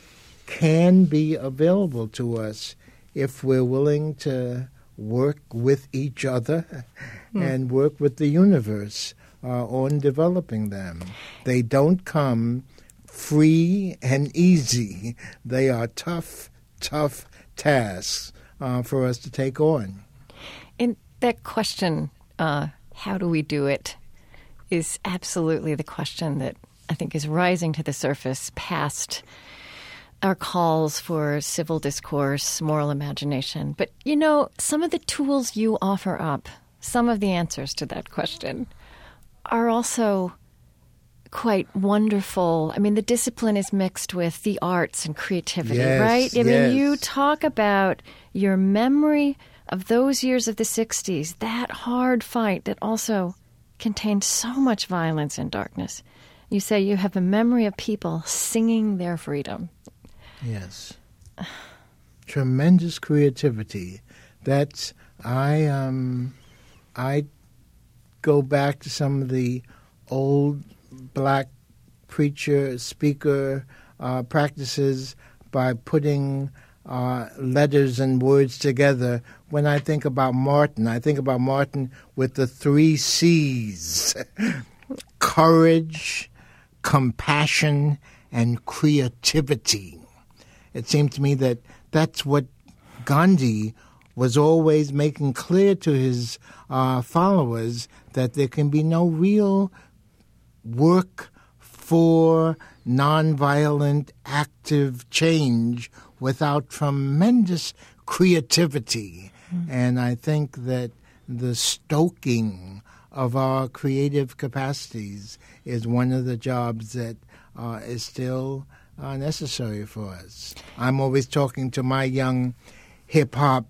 S3: can be available to us if we're willing to work with each other mm. and work with the universe uh, on developing them. They don't come free and easy. They are tough, tough tasks uh, for us to take on.
S1: And that question, uh, how do we do it, is absolutely the question that I think is rising to the surface past our calls for civil discourse, moral imagination. But, you know, some of the tools you offer up, some of the answers to that question, are also quite wonderful. I mean, the discipline is mixed with the arts and creativity,
S3: yes,
S1: right? I
S3: yes.
S1: mean, you talk about your memory of those years of the sixties, that hard fight that also contained so much violence and darkness. You say you have a memory of people singing their freedom.
S3: Yes. Tremendous creativity. That's, I, um, I go back to some of the old black preacher, speaker uh, practices by putting uh, letters and words together. When I think about Martin, I think about Martin with the three C's: courage, compassion, and creativity. It seemed to me that that's what Gandhi was always making clear to his uh, followers, that there can be no real work for nonviolent, active change without tremendous creativity. Mm-hmm. And I think that the stoking of our creative capacities is one of the jobs that uh, is still uh, necessary for us. I'm always talking to my young hip-hop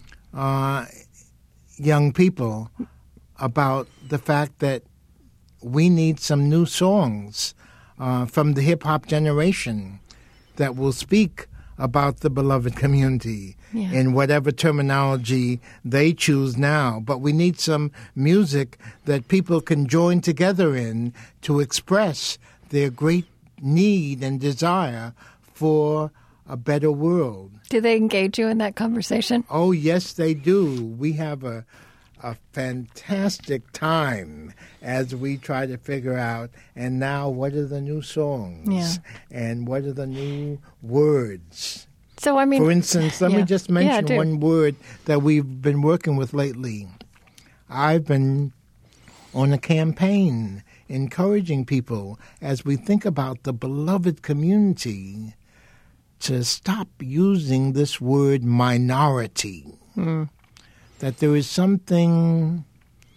S3: uh, young people about the fact that we need some new songs uh, from the hip-hop generation that will speak about the beloved community yeah. in whatever terminology they choose now. But we need some music that people can join together in to express their great need and desire for a better world.
S1: Do they engage you in that conversation?
S3: Oh, yes, they do. We have a a fantastic time as we try to figure out, and now what are the new songs?
S1: Yeah.
S3: And what are the new words?
S1: So, I mean...
S3: For instance, let
S1: yeah.
S3: me just mention
S1: yeah,
S3: one word that we've been working with lately. I've been on a campaign encouraging people, as we think about the beloved community, to stop using this word minority. Mm. That there is something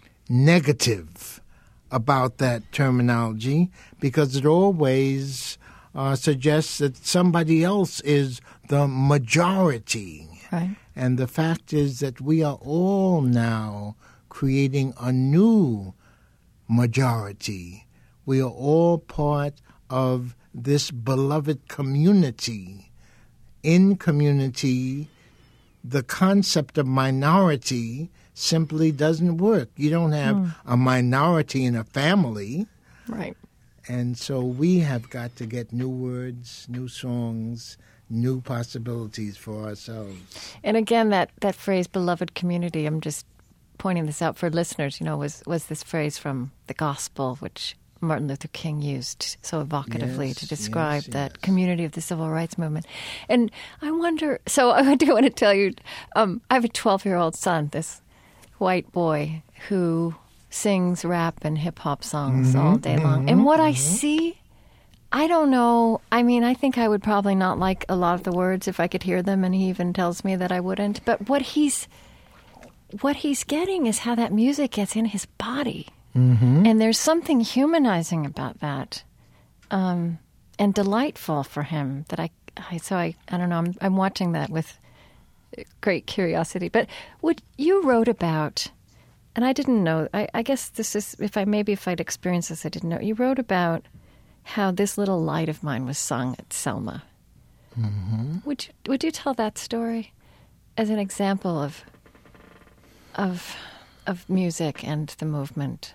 S3: negative about that terminology, because it always uh, suggests that somebody else is the majority.
S1: Right.
S3: And the fact is that we are all now creating a new majority. We are all part of this beloved community. In community, the concept of minority simply doesn't work. You don't have mm. a minority in a family.
S1: Right.
S3: And so we have got to get new words, new songs, new possibilities for ourselves.
S1: And again, that, that phrase, beloved community, I'm just pointing this out for listeners, you know, was, was this phrase from the gospel, which Martin Luther King used so evocatively
S3: yes,
S1: to describe
S3: yes,
S1: that
S3: yes.
S1: community of the civil rights movement. And I wonder, so I do want to tell you, um, I have a twelve-year-old son, this white boy, who sings rap and hip-hop songs mm-hmm, all day long. Mm-hmm, and what mm-hmm. I see, I don't know, I mean, I think I would probably not like a lot of the words if I could hear them, and he even tells me that I wouldn't. But what he's, what he's getting is how that music gets in his body. Mm-hmm. And there's something humanizing about that, um, and delightful for him. That I, I so I, I don't know. I'm, I'm watching that with great curiosity. But what you wrote about, and I didn't know. I, I guess this is if I maybe if I'd experienced this, I didn't know. You wrote about how this little light of mine was sung at Selma. Mm-hmm. Would you would you tell that story as an example of of of music and the movement?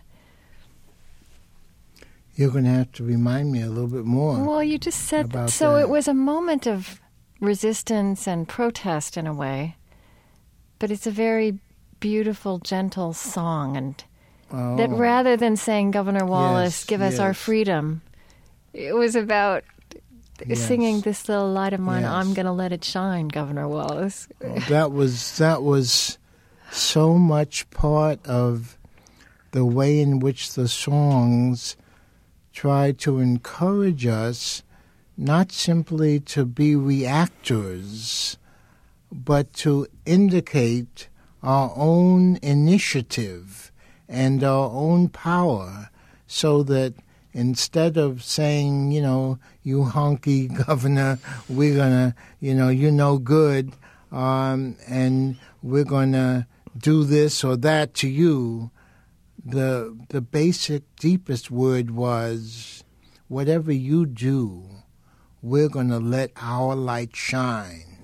S3: You're going to have to remind me a little bit more.
S1: Well, you just said that. So
S3: that.
S1: It was a moment of resistance and protest in a way, but it's a very beautiful, gentle song, and oh. that rather than saying, Governor Wallace,
S3: yes,
S1: give
S3: yes.
S1: us our freedom, it was about yes. singing this little light of mine,
S3: yes.
S1: I'm going to let it shine, Governor Wallace.
S3: Oh, that was that was so much part of the way in which the songs try to encourage us not simply to be reactors, but to indicate our own initiative and our own power, so that instead of saying, you know, you honky governor, we're going to, you know, you're no good, um, and we're going to do this or that to you, The the basic, deepest word was, whatever you do, we're going to let our light shine.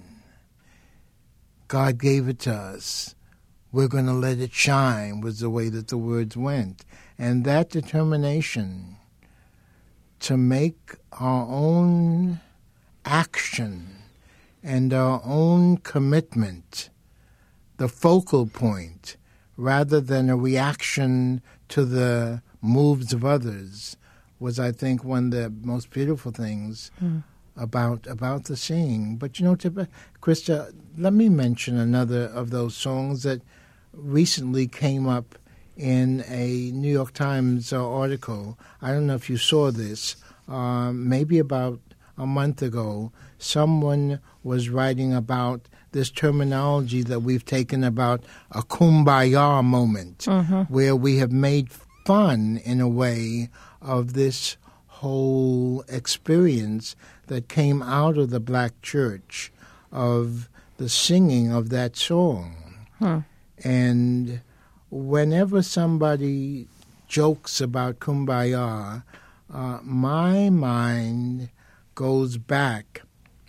S3: God gave it to us. We're going to let it shine was the way that the words went. And that determination to make our own action and our own commitment the focal point, rather than a reaction to the moves of others, was, I think, one of the most beautiful things mm. about about the singing. But, you know, to, Krista, let me mention another of those songs that recently came up in a New York Times uh, article. I don't know if you saw this. Uh, maybe about a month ago, someone was writing about this terminology that we've taken about a kumbaya moment, mm-hmm. where we have made fun, in a way, of this whole experience that came out of the black church, of the singing of that song. Hmm. And whenever somebody jokes about kumbaya, uh, my mind goes back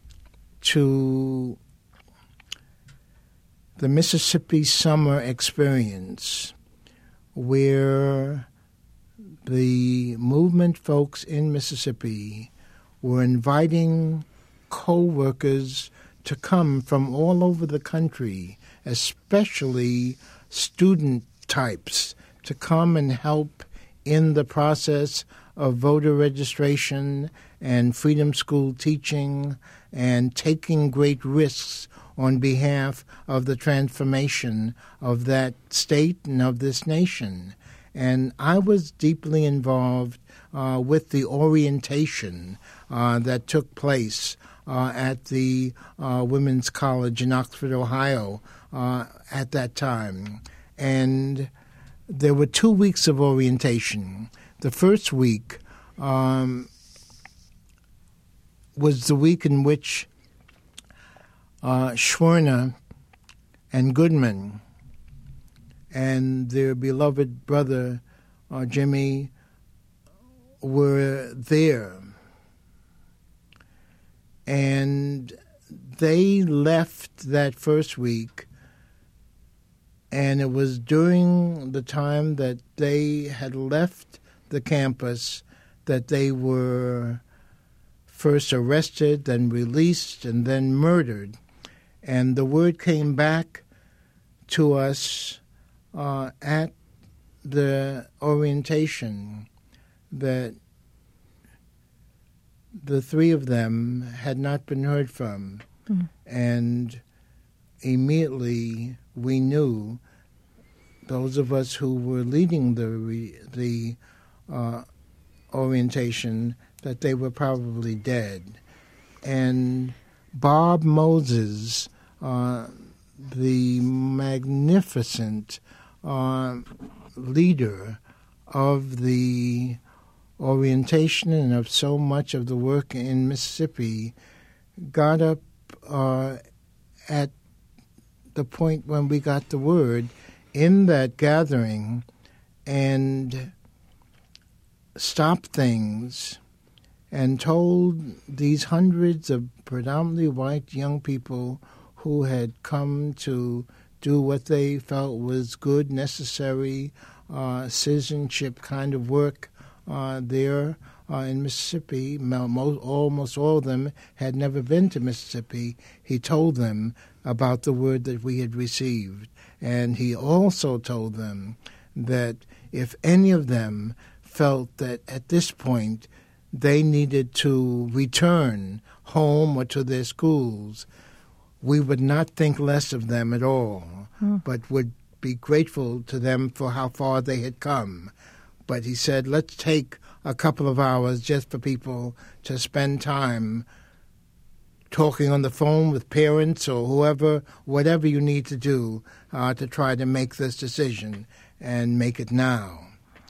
S3: to the Mississippi summer experience, where the movement folks in Mississippi were inviting co-workers to come from all over the country, especially student types, to come and help in the process of voter registration and freedom school teaching and taking great risks on behalf of the transformation of that state and of this nation. And I was deeply involved uh, with the orientation uh, that took place uh, at the uh, Women's College in Oxford, Ohio, uh, at that time. And there were two weeks of orientation. The first week um, was the week in which uh, Schwerner and Goodman and their beloved brother, uh, Jimmy, were there. And they left that first week, and it was during the time that they had left the campus that they were first arrested, then released, and then murdered. And the word came back to us uh, at the orientation that the three of them had not been heard from. Mm. And immediately we knew, those of us who were leading the the uh, orientation, that they were probably dead. And Bob Moses, uh, the magnificent uh, leader of the orientation and of so much of the work in Mississippi, got up uh, at the point when we got the word in that gathering and stopped things and told these hundreds of predominantly white young people who had come to do what they felt was good, necessary, uh, citizenship kind of work uh, there uh, in Mississippi. Most, almost all of them had never been to Mississippi. He told them about the word that we had received. And he also told them that if any of them felt that at this point they needed to return home or to their schools, we would not think less of them at all, mm. but would be grateful to them for how far they had come. But he said, let's take a couple of hours just for people to spend time talking on the phone with parents or whoever, whatever you need to do uh, to try to make this decision and make it now.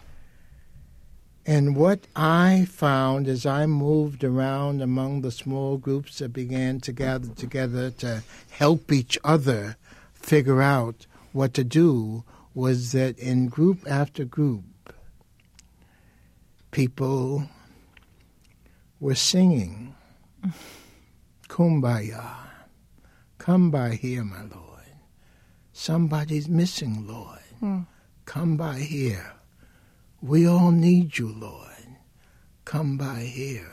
S3: And what I found as I moved around among the small groups that began to gather together to help each other figure out what to do was that in group after group, people were singing, Kumbaya, come by here, my Lord. Somebody's missing, Lord. Hmm. Come by here. We all need you, Lord. Come by here.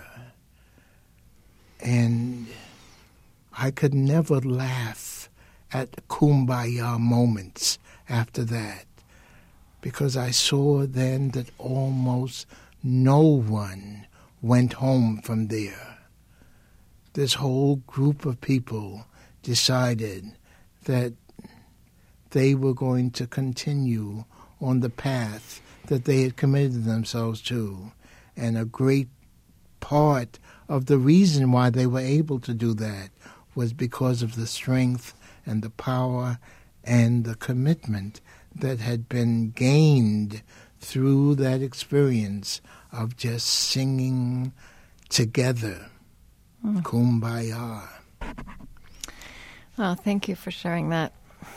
S3: And I could never laugh at kumbaya moments after that, because I saw then that almost no one went home from there. This whole group of people decided that they were going to continue on the path that they had committed themselves to. And a great part of the reason why they were able to do that was because of the strength and the power and the commitment that had been gained through that experience of just singing together. Mm. Kumbaya.
S1: Well, thank you for sharing that.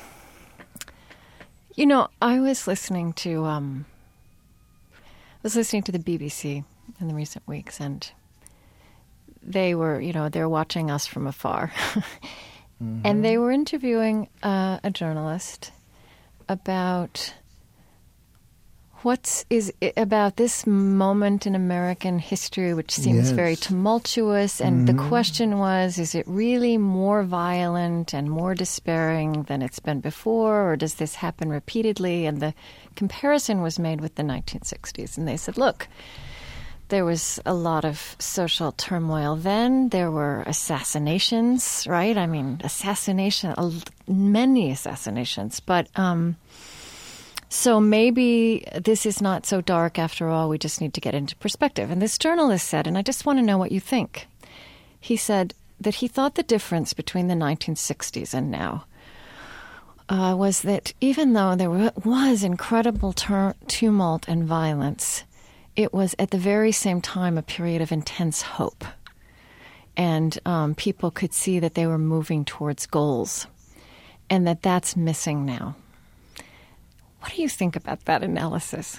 S1: You know, I was listening to um, I was listening to the B B C in the recent weeks, and they were, you know, they're watching us from afar, mm-hmm. and they were interviewing uh, a journalist about what's is about this moment in American history, which seems
S3: yes.
S1: very tumultuous. And
S3: mm-hmm.
S1: the question was, is it really more violent and more despairing than it's been before, or does this happen repeatedly? And the comparison was made with the nineteen sixties. And they said, look, there was a lot of social turmoil then. There were assassinations, right? I mean, assassination, many assassinations. But um, so maybe this is not so dark after all. We just need to get into perspective. And this journalist said, and I just want to know what you think. He said that he thought the difference between the nineteen sixties and now uh, was that even though there was incredible tur- tumult and violence, it was at the very same time a period of intense hope. And um, people could see that they were moving towards goals, and that that's missing now. What do you think about that analysis?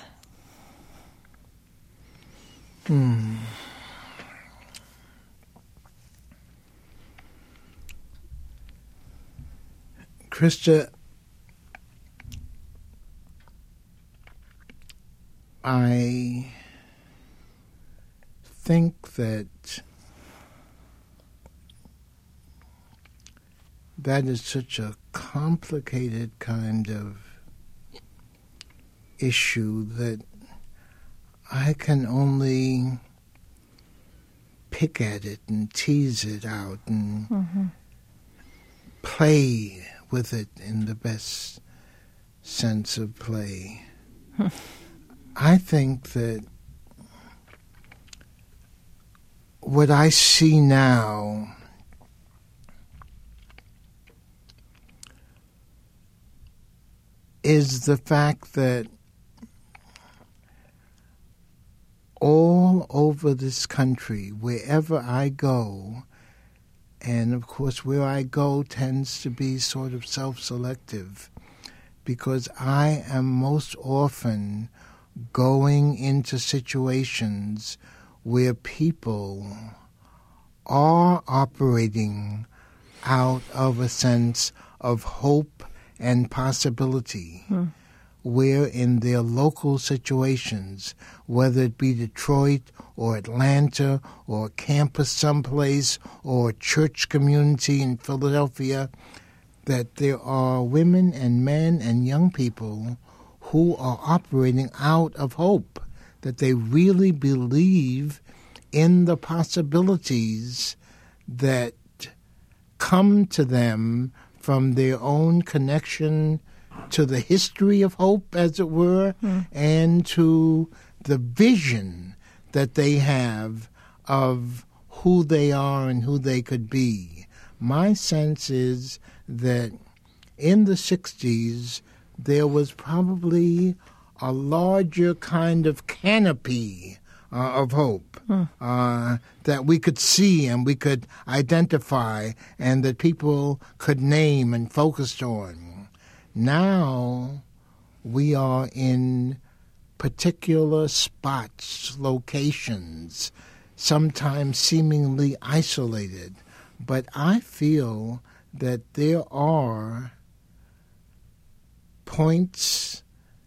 S3: Hmm. Krista, I think that that is such a complicated kind of issue that I can only pick at it and tease it out and mm-hmm. play with it in the best sense of play. I think that what I see now is the fact that all over this country, wherever I go, and of course where I go tends to be sort of self-selective, because I am most often going into situations where people are operating out of a sense of hope and possibility, hmm. where in their local situations, whether it be Detroit or Atlanta or a campus someplace or a church community in Philadelphia, that there are women and men and young people who are operating out of hope, that they really believe in the possibilities that come to them from their own connection to the history of hope, as it were, mm. and to the vision that they have of who they are and who they could be. My sense is that in the sixties, there was probably a larger kind of canopy uh, of hope hmm. uh, that we could see and we could identify and that people could name and focus on. Now we are in particular spots, locations, sometimes seemingly isolated. But I feel that there are points,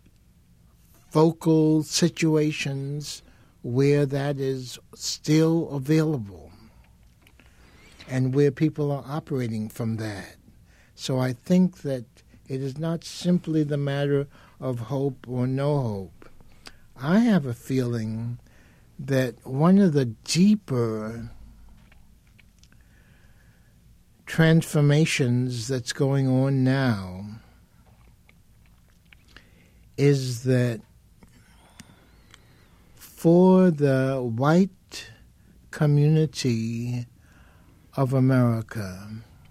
S3: focal situations where that is still available and where people are operating from that. So I think that it is not simply the matter of hope or no hope. I have a feeling that one of the deeper transformations that's going on now is that for the white community of America,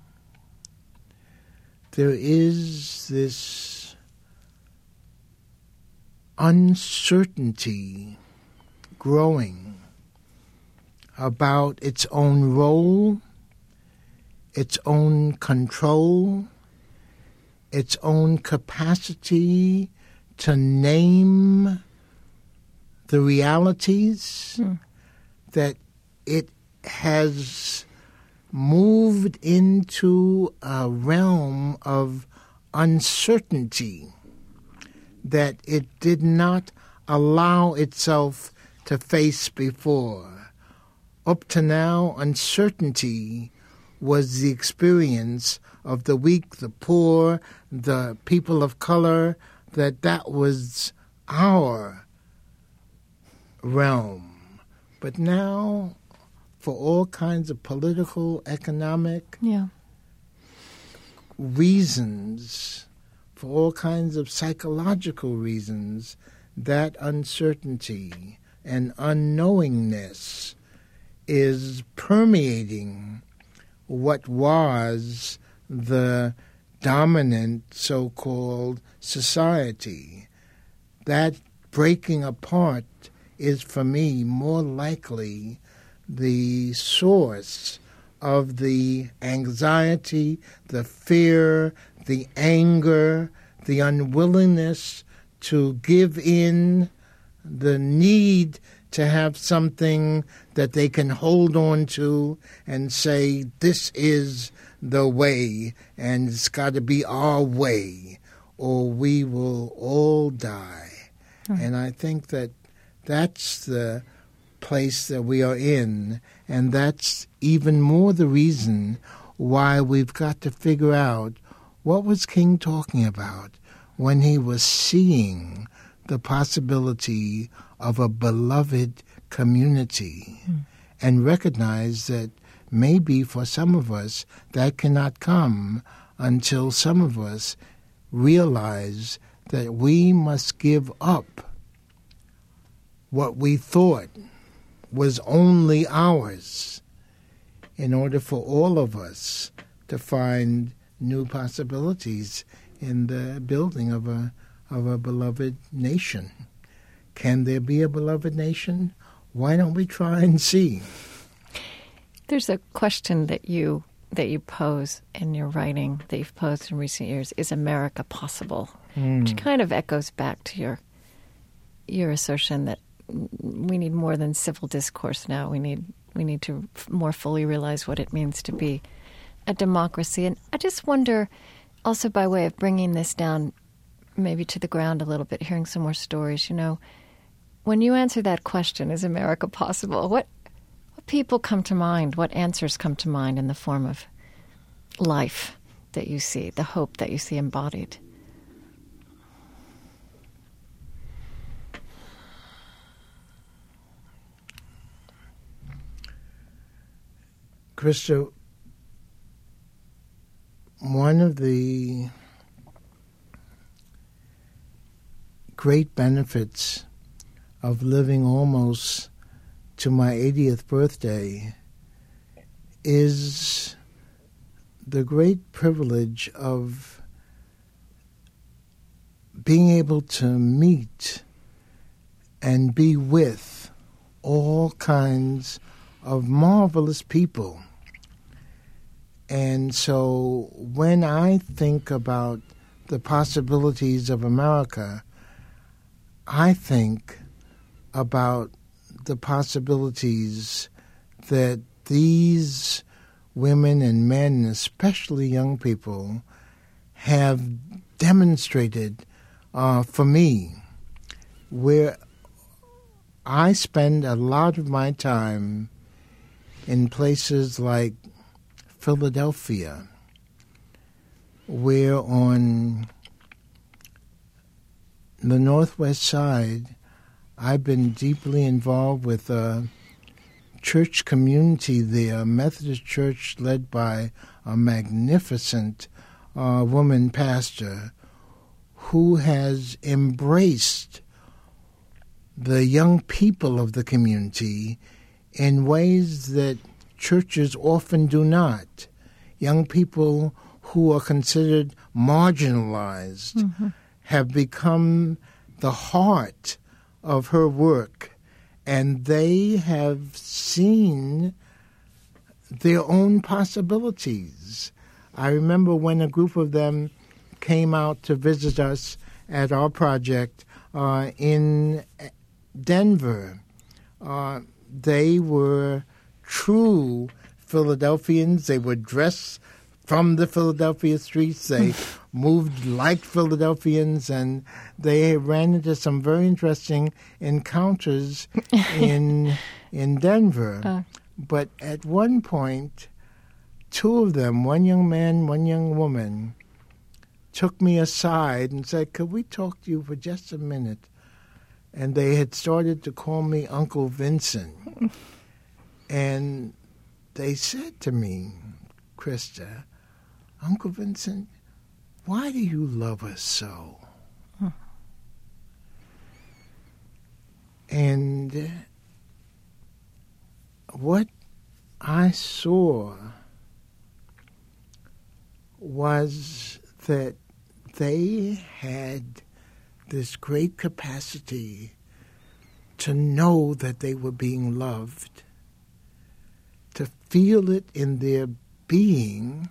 S3: there is this uncertainty growing about its own role, its own control, its own capacity to name the realities hmm. that it has moved into a realm of uncertainty that it did not allow itself to face before. Up to now, uncertainty was the experience of the weak, the poor, the people of color, that that was our realm. But now, for all kinds of political, economic
S1: yeah.
S3: reasons, for all kinds of psychological reasons, that uncertainty and unknowingness is permeating what was the dominant so-called society. That breaking apart is, for me, more likely the source of the anxiety, the fear, the anger, the unwillingness to give in, the need to have something that they can hold on to and say, this is the way, and it's got to be our way, or we will all die. Mm-hmm. And I think that that's the place that we are in, and that's even more the reason why we've got to figure out what was King talking about when he was seeing the possibility of a beloved community, mm. and recognize that maybe for some of us that cannot come until some of us realize that we must give up what we thought was only ours in order for all of us to find new possibilities in the building of a of a beloved nation. Can there be a beloved nation? Why don't we try and see?
S1: There's a question that you that you pose in your writing, that you've posed in recent years: is America possible? Mm. Which kind of echoes back to your your assertion that we need more than civil discourse now. We need we need to f- more fully realize what it means to be a democracy. And I just wonder, also by way of bringing this down maybe to the ground a little bit, hearing some more stories, you know, when you answer that question, is America possible? What what people come to mind? What answers come to mind in the form of life that you see, the hope that you see embodied?
S3: Krista, one of the great benefits of living almost to my eightieth birthday is the great privilege of being able to meet and be with all kinds of marvelous people. And so when I think about the possibilities of America, I think about the possibilities that these women and men, especially young people, have demonstrated uh, for me, where I spend a lot of my time in places like Philadelphia, where on the Northwest Side I've been deeply involved with a church community there, a Methodist church led by a magnificent uh, woman pastor who has embraced the young people of the community in ways that churches often do not. Young people who are considered marginalized mm-hmm. have become the heart of her work, and they have seen their own possibilities. I remember when a group of them came out to visit us at our project uh, in Denver. Uh, they were true Philadelphians. They were dressed from the Philadelphia streets. They moved like Philadelphians, and they ran into some very interesting encounters in in Denver. Uh. But at one point, two of them, one young man, one young woman, took me aside and said, "Could we talk to you for just a minute?" And they had started to call me Uncle Vincent. And they said to me, "Krista, Uncle Vincent, why do you love us so?" Huh. And what I saw was that they had this great capacity to know that they were being loved, to feel it in their being,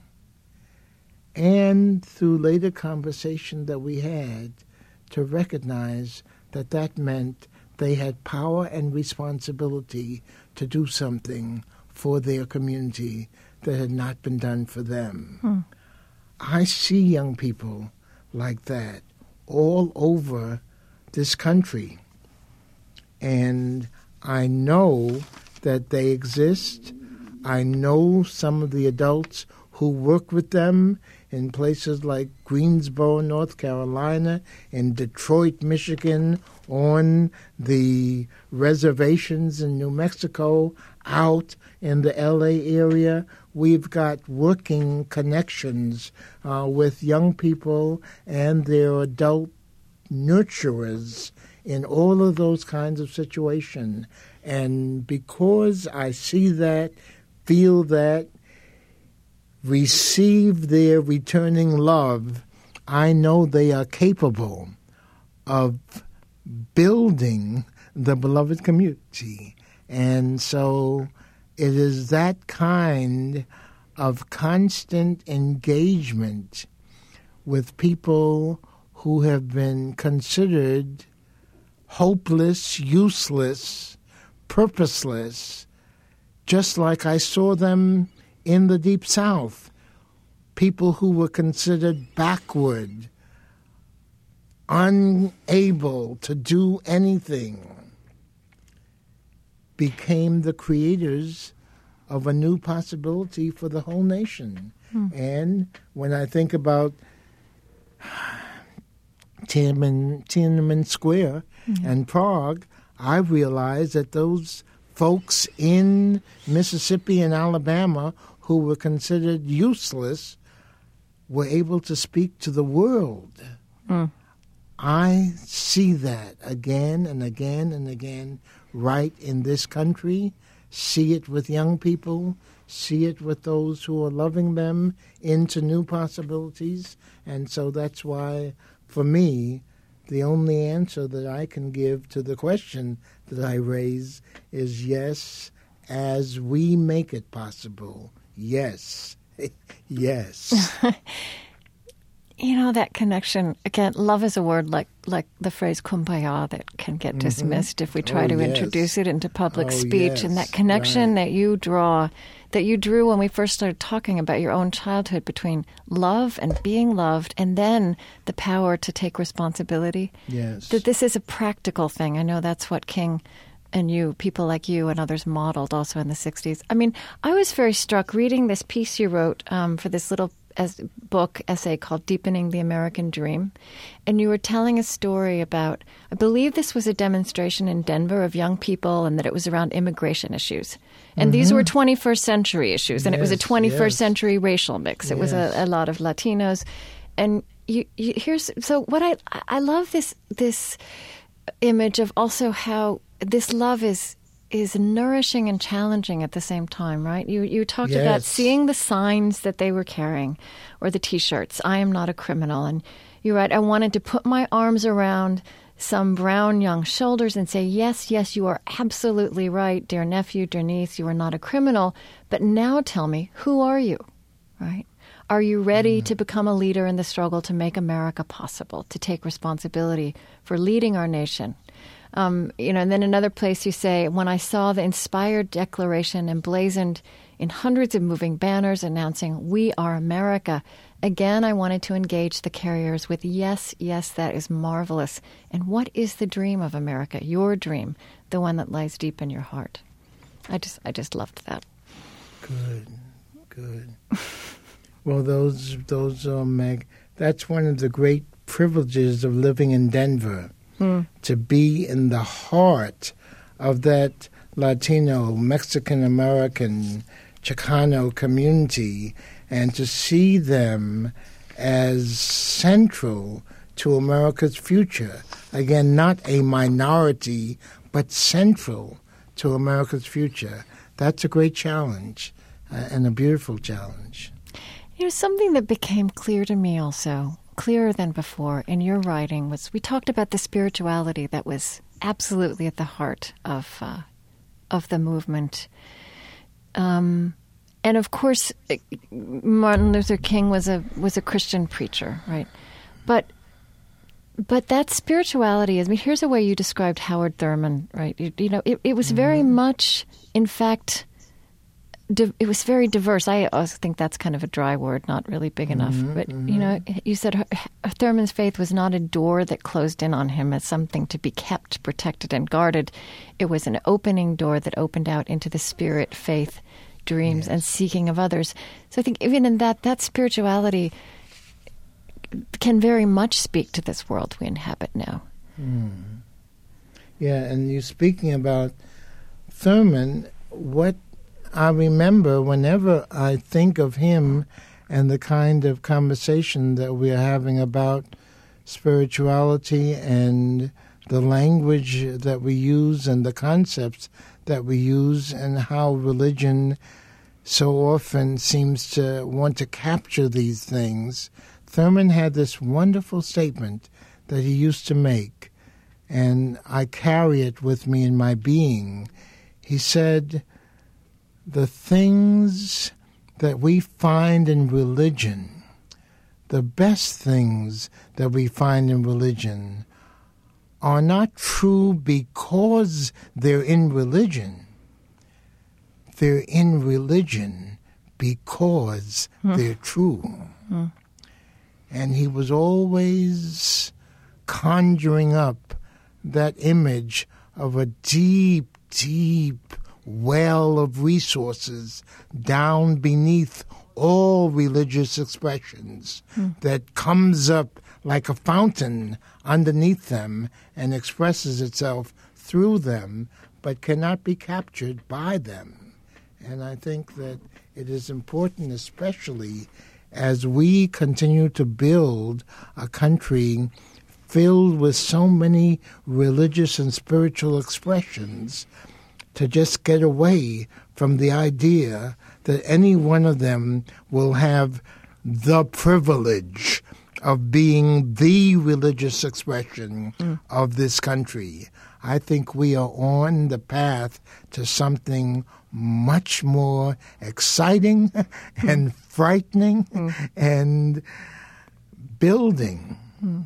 S3: and through later conversation that we had, to recognize that that meant they had power and responsibility to do something for their community that had not been done for them. Hmm. I see young people like that all over this country, and I know that they exist. I know some of the adults who work with them in places like Greensboro, North Carolina, in Detroit, Michigan, on the reservations in New Mexico, out in the L A area. We've got working connections uh, with young people and their adult nurturers in all of those kinds of situations. And because I see that, feel that, receive their returning love, I know they are capable of building the beloved community. And so it is that kind of constant engagement with people who have been considered hopeless, useless, purposeless, just like I saw them in the Deep South, people who were considered backward, unable to do anything, became the creators of a new possibility for the whole nation. Hmm. And when I think about Tiananmen, Tiananmen Square mm-hmm. and Prague, I realize that those folks in Mississippi and Alabama who were considered useless were able to speak to the world. Mm. I see that again and again and again right in this country, see it with young people, see it with those who are loving them into new possibilities. And so that's why, for me, the only answer that I can give to the question that I raise is yes, as we make it possible. Yes. Yes.
S1: You know, that connection, again, love is a word like like the phrase kumbaya that can get mm-hmm. dismissed if we try
S3: oh,
S1: to
S3: yes.
S1: introduce it into public
S3: oh,
S1: speech.
S3: Yes.
S1: And that connection
S3: right.
S1: that you draw, that you drew when we first started talking about your own childhood between love and being loved, and then the power to take responsibility.
S3: Yes.
S1: That this is a practical thing. I know that's what King and you, people like you and others modeled also in the sixties. I mean, I was very struck reading this piece you wrote um, for this little as book essay called Deepening the American Dream. And you were telling a story about, I believe this was a demonstration in Denver of young people and that it was around immigration issues. And mm-hmm. these were twenty-first century issues. And yes, it was a twenty-first yes. century racial mix. It yes. was a, a lot of Latinos. And you, you here's, so what I, I love this, this image of also how this love is, is nourishing and challenging at the same time, right? You you talked
S3: yes.
S1: about seeing the signs that they were carrying, or the T-shirts, I am not a criminal. And you're right, I wanted to put my arms around some brown young shoulders and say, yes, yes, you are absolutely right, dear nephew, dear niece, you are not a criminal. But now tell me, who are you, right? Are you ready mm. to become a leader in the struggle to make America possible, to take responsibility for leading our nation? Um, you know, and then another place you say, when I saw the inspired declaration emblazoned in hundreds of moving banners announcing, "We are America," again, I wanted to engage the carriers with, yes, yes, that is marvelous. And what is the dream of America, your dream, the one that lies deep in your heart? I just, I just loved that.
S3: Good, good. Well, those, those, uh, Meg, that's one of the great privileges of living in Denver. Mm. To be in the heart of that Latino, Mexican-American, Chicano community and to see them as central to America's future. Again, not a minority, but central to America's future. That's a great challenge uh, and a beautiful challenge.
S1: You know, something that became clear to me also, clearer than before in your writing, was we talked about the spirituality that was absolutely at the heart of uh, of the movement. Um, and of course, Martin Luther King was a was a Christian preacher, right? But but that spirituality is. I mean, here's a way you described Howard Thurman, right? You, you know, it, it was very mm-hmm. much, in fact. It was very diverse. I also think that's kind of a dry word, not really big enough. Mm-hmm, but, mm-hmm. you know, you said Thurman's faith was not a door that closed in on him as something to be kept, protected, and guarded. It was an opening door that opened out into the spirit, faith, dreams, yes. and seeking of others. So I think even in that, that spirituality can very much speak to this world we inhabit now.
S3: Mm. Yeah, and you're speaking about Thurman, what I remember whenever I think of him and the kind of conversation that we're having about spirituality and the language that we use and the concepts that we use and how religion so often seems to want to capture these things. Thurman had this wonderful statement that he used to make, and I carry it with me in my being. He said, the things that we find in religion, the best things that we find in religion, are not true because they're in religion. They're in religion because mm. they're true. Mm. And he was always conjuring up that image of a deep, deep well of resources down beneath all religious expressions mm. that comes up like a fountain underneath them and expresses itself through them, but cannot be captured by them. And I think that it is important, especially as we continue to build a country filled with so many religious and spiritual expressions, to just get away from the idea that any one of them will have the privilege of being the religious expression mm. of this country. I think we are on the path to something much more exciting mm. and frightening mm. and building.
S1: Mm.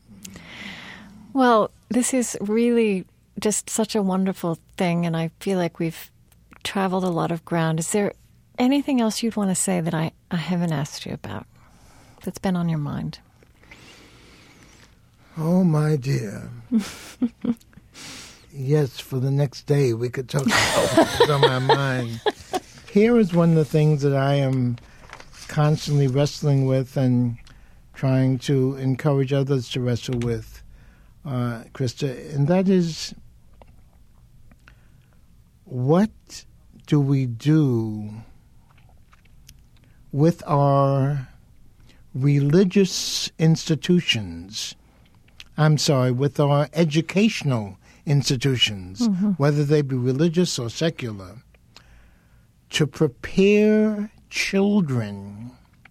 S1: Well, this is really just such a wonderful thing, and I feel like we've traveled a lot of ground. Is there anything else you'd want to say that I, I haven't asked you about that's been on your mind?
S3: Oh, my dear. Yes, for the next day we could talk about what's on my mind. Here is one of the things that I am constantly wrestling with and trying to encourage others to wrestle with, uh, Krista, and that is, what do we do with our religious institutions? I'm sorry, with our educational institutions, mm-hmm. whether they be religious or secular, to prepare children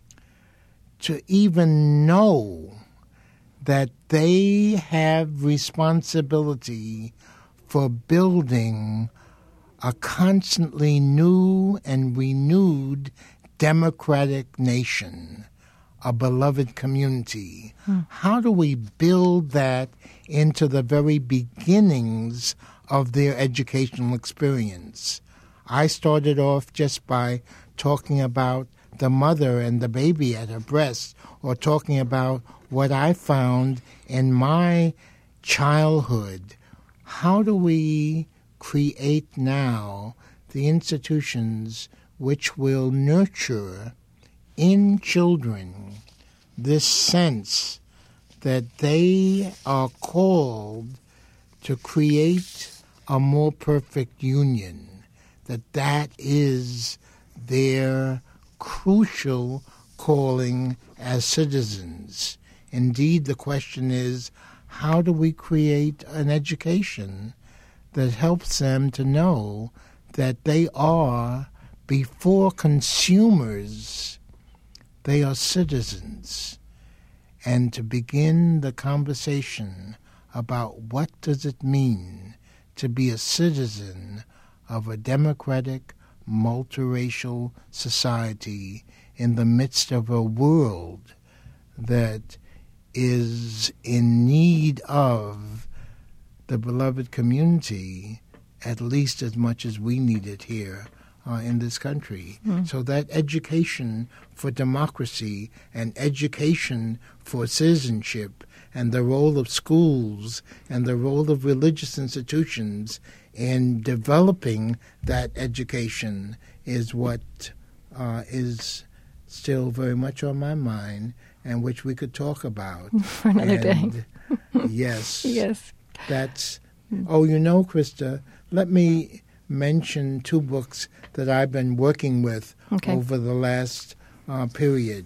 S3: to even know that they have responsibility for building a constantly new and renewed democratic nation, a beloved community. Hmm. How do we build that into the very beginnings of their educational experience? I started off just by talking about the mother and the baby at her breast, or talking about what I found in my childhood. How do we create now the institutions which will nurture in children this sense that they are called to create a more perfect union, that that is their crucial calling as citizens? Indeed, the question is, how do we create an education that helps them to know that they are, before consumers, they are citizens, and to begin the conversation about what does it mean to be a citizen of a democratic, multiracial society in the midst of a world that is in need of the beloved community at least as much as we need it here uh, in this country. Mm. So that education for democracy and education for citizenship and the role of schools and the role of religious institutions in developing that education is what uh, is still very much on my mind, and which we could talk about.
S1: For another
S3: and,
S1: day.
S3: yes.
S1: Yes.
S3: That's, oh, you know, Krista, let me mention two books that I've been working with okay. over the last uh, period.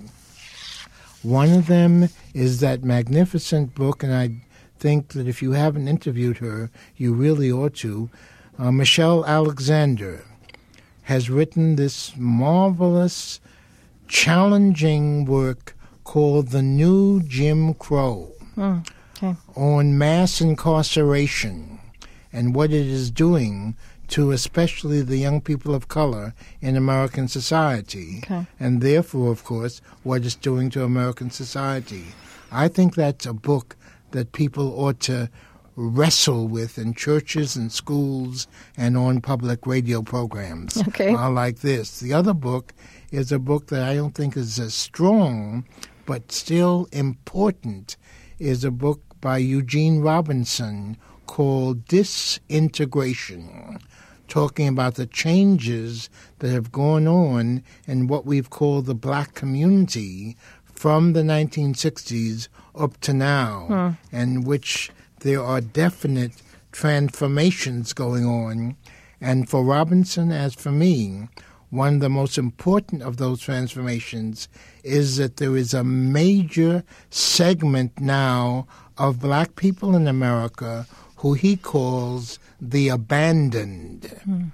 S3: One of them is that magnificent book, and I think that if you haven't interviewed her, you really ought to. Uh, Michelle Alexander has written this marvelous, challenging work called The New Jim Crow mm, okay. on mass incarceration and what it is doing to especially the young people of color in American society, okay. and therefore, of course, what it's doing to American society. I think that's a book that people ought to wrestle with in churches and schools and on public radio programs
S1: okay.
S3: uh, like this. The other book is a book that I don't think is as strong, but still important, is a book by Eugene Robinson called Disintegration, talking about the changes that have gone on in what we've called the black community from the nineteen sixties up to now, hmm. and which there are definite transformations going on. And for Robinson, as for me, one of the most important of those transformations is that there is a major segment now of black people in America who he calls the abandoned, mm.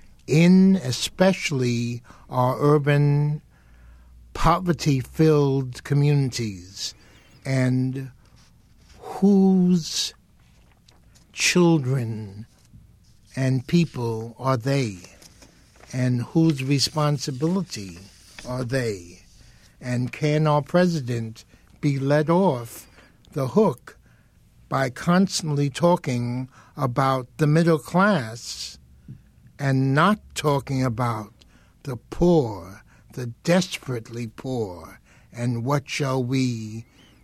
S3: in especially our urban, poverty-filled communities, and whose children and people are they, and whose responsibility are they, and can our president be let off the hook by constantly talking about the middle class and not talking about the poor, the desperately poor, and what shall we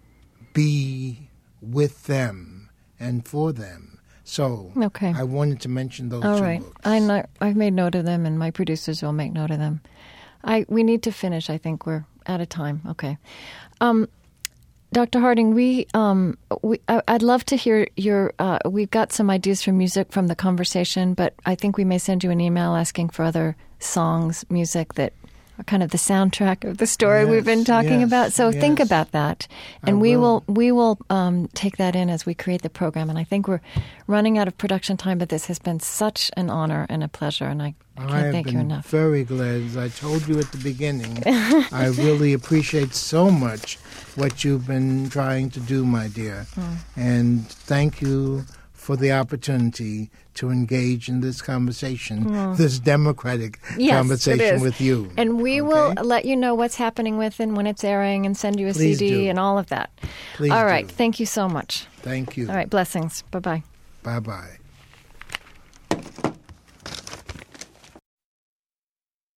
S3: be with them and for them. So
S1: okay.
S3: I wanted to mention those
S1: All
S3: two
S1: right.
S3: books.
S1: I know, I've made note of them, and my producers will make note of them. I we need to finish. I think we're out of time. Okay. Um, Doctor Harding, we, um, we I, I'd love to hear your, uh, we've got some ideas for music from the conversation, but I think we may send you an email asking for other songs, music that are kind of the soundtrack of the story
S3: yes,
S1: we've been talking
S3: yes,
S1: about. So
S3: yes.
S1: think about that. And
S3: I
S1: we
S3: will,
S1: will we will um, take that in as we create the program. And I think we're running out of production time, but this has been such an honor and a pleasure, and I, I can't
S3: I've
S1: thank
S3: been
S1: you enough.
S3: very glad. As I told you at the beginning, I really appreciate so much what you've been trying to do, my dear. Mm. And thank you for the opportunity to engage in this conversation, mm. this democratic
S1: yes,
S3: conversation with you.
S1: And we okay? will let you know what's happening with and when it's airing and send you a
S3: Please
S1: C D
S3: do.
S1: and all of that.
S3: Please
S1: all right.
S3: do.
S1: Thank you so much.
S3: Thank you.
S1: All right. Blessings. Bye-bye.
S3: Bye-bye.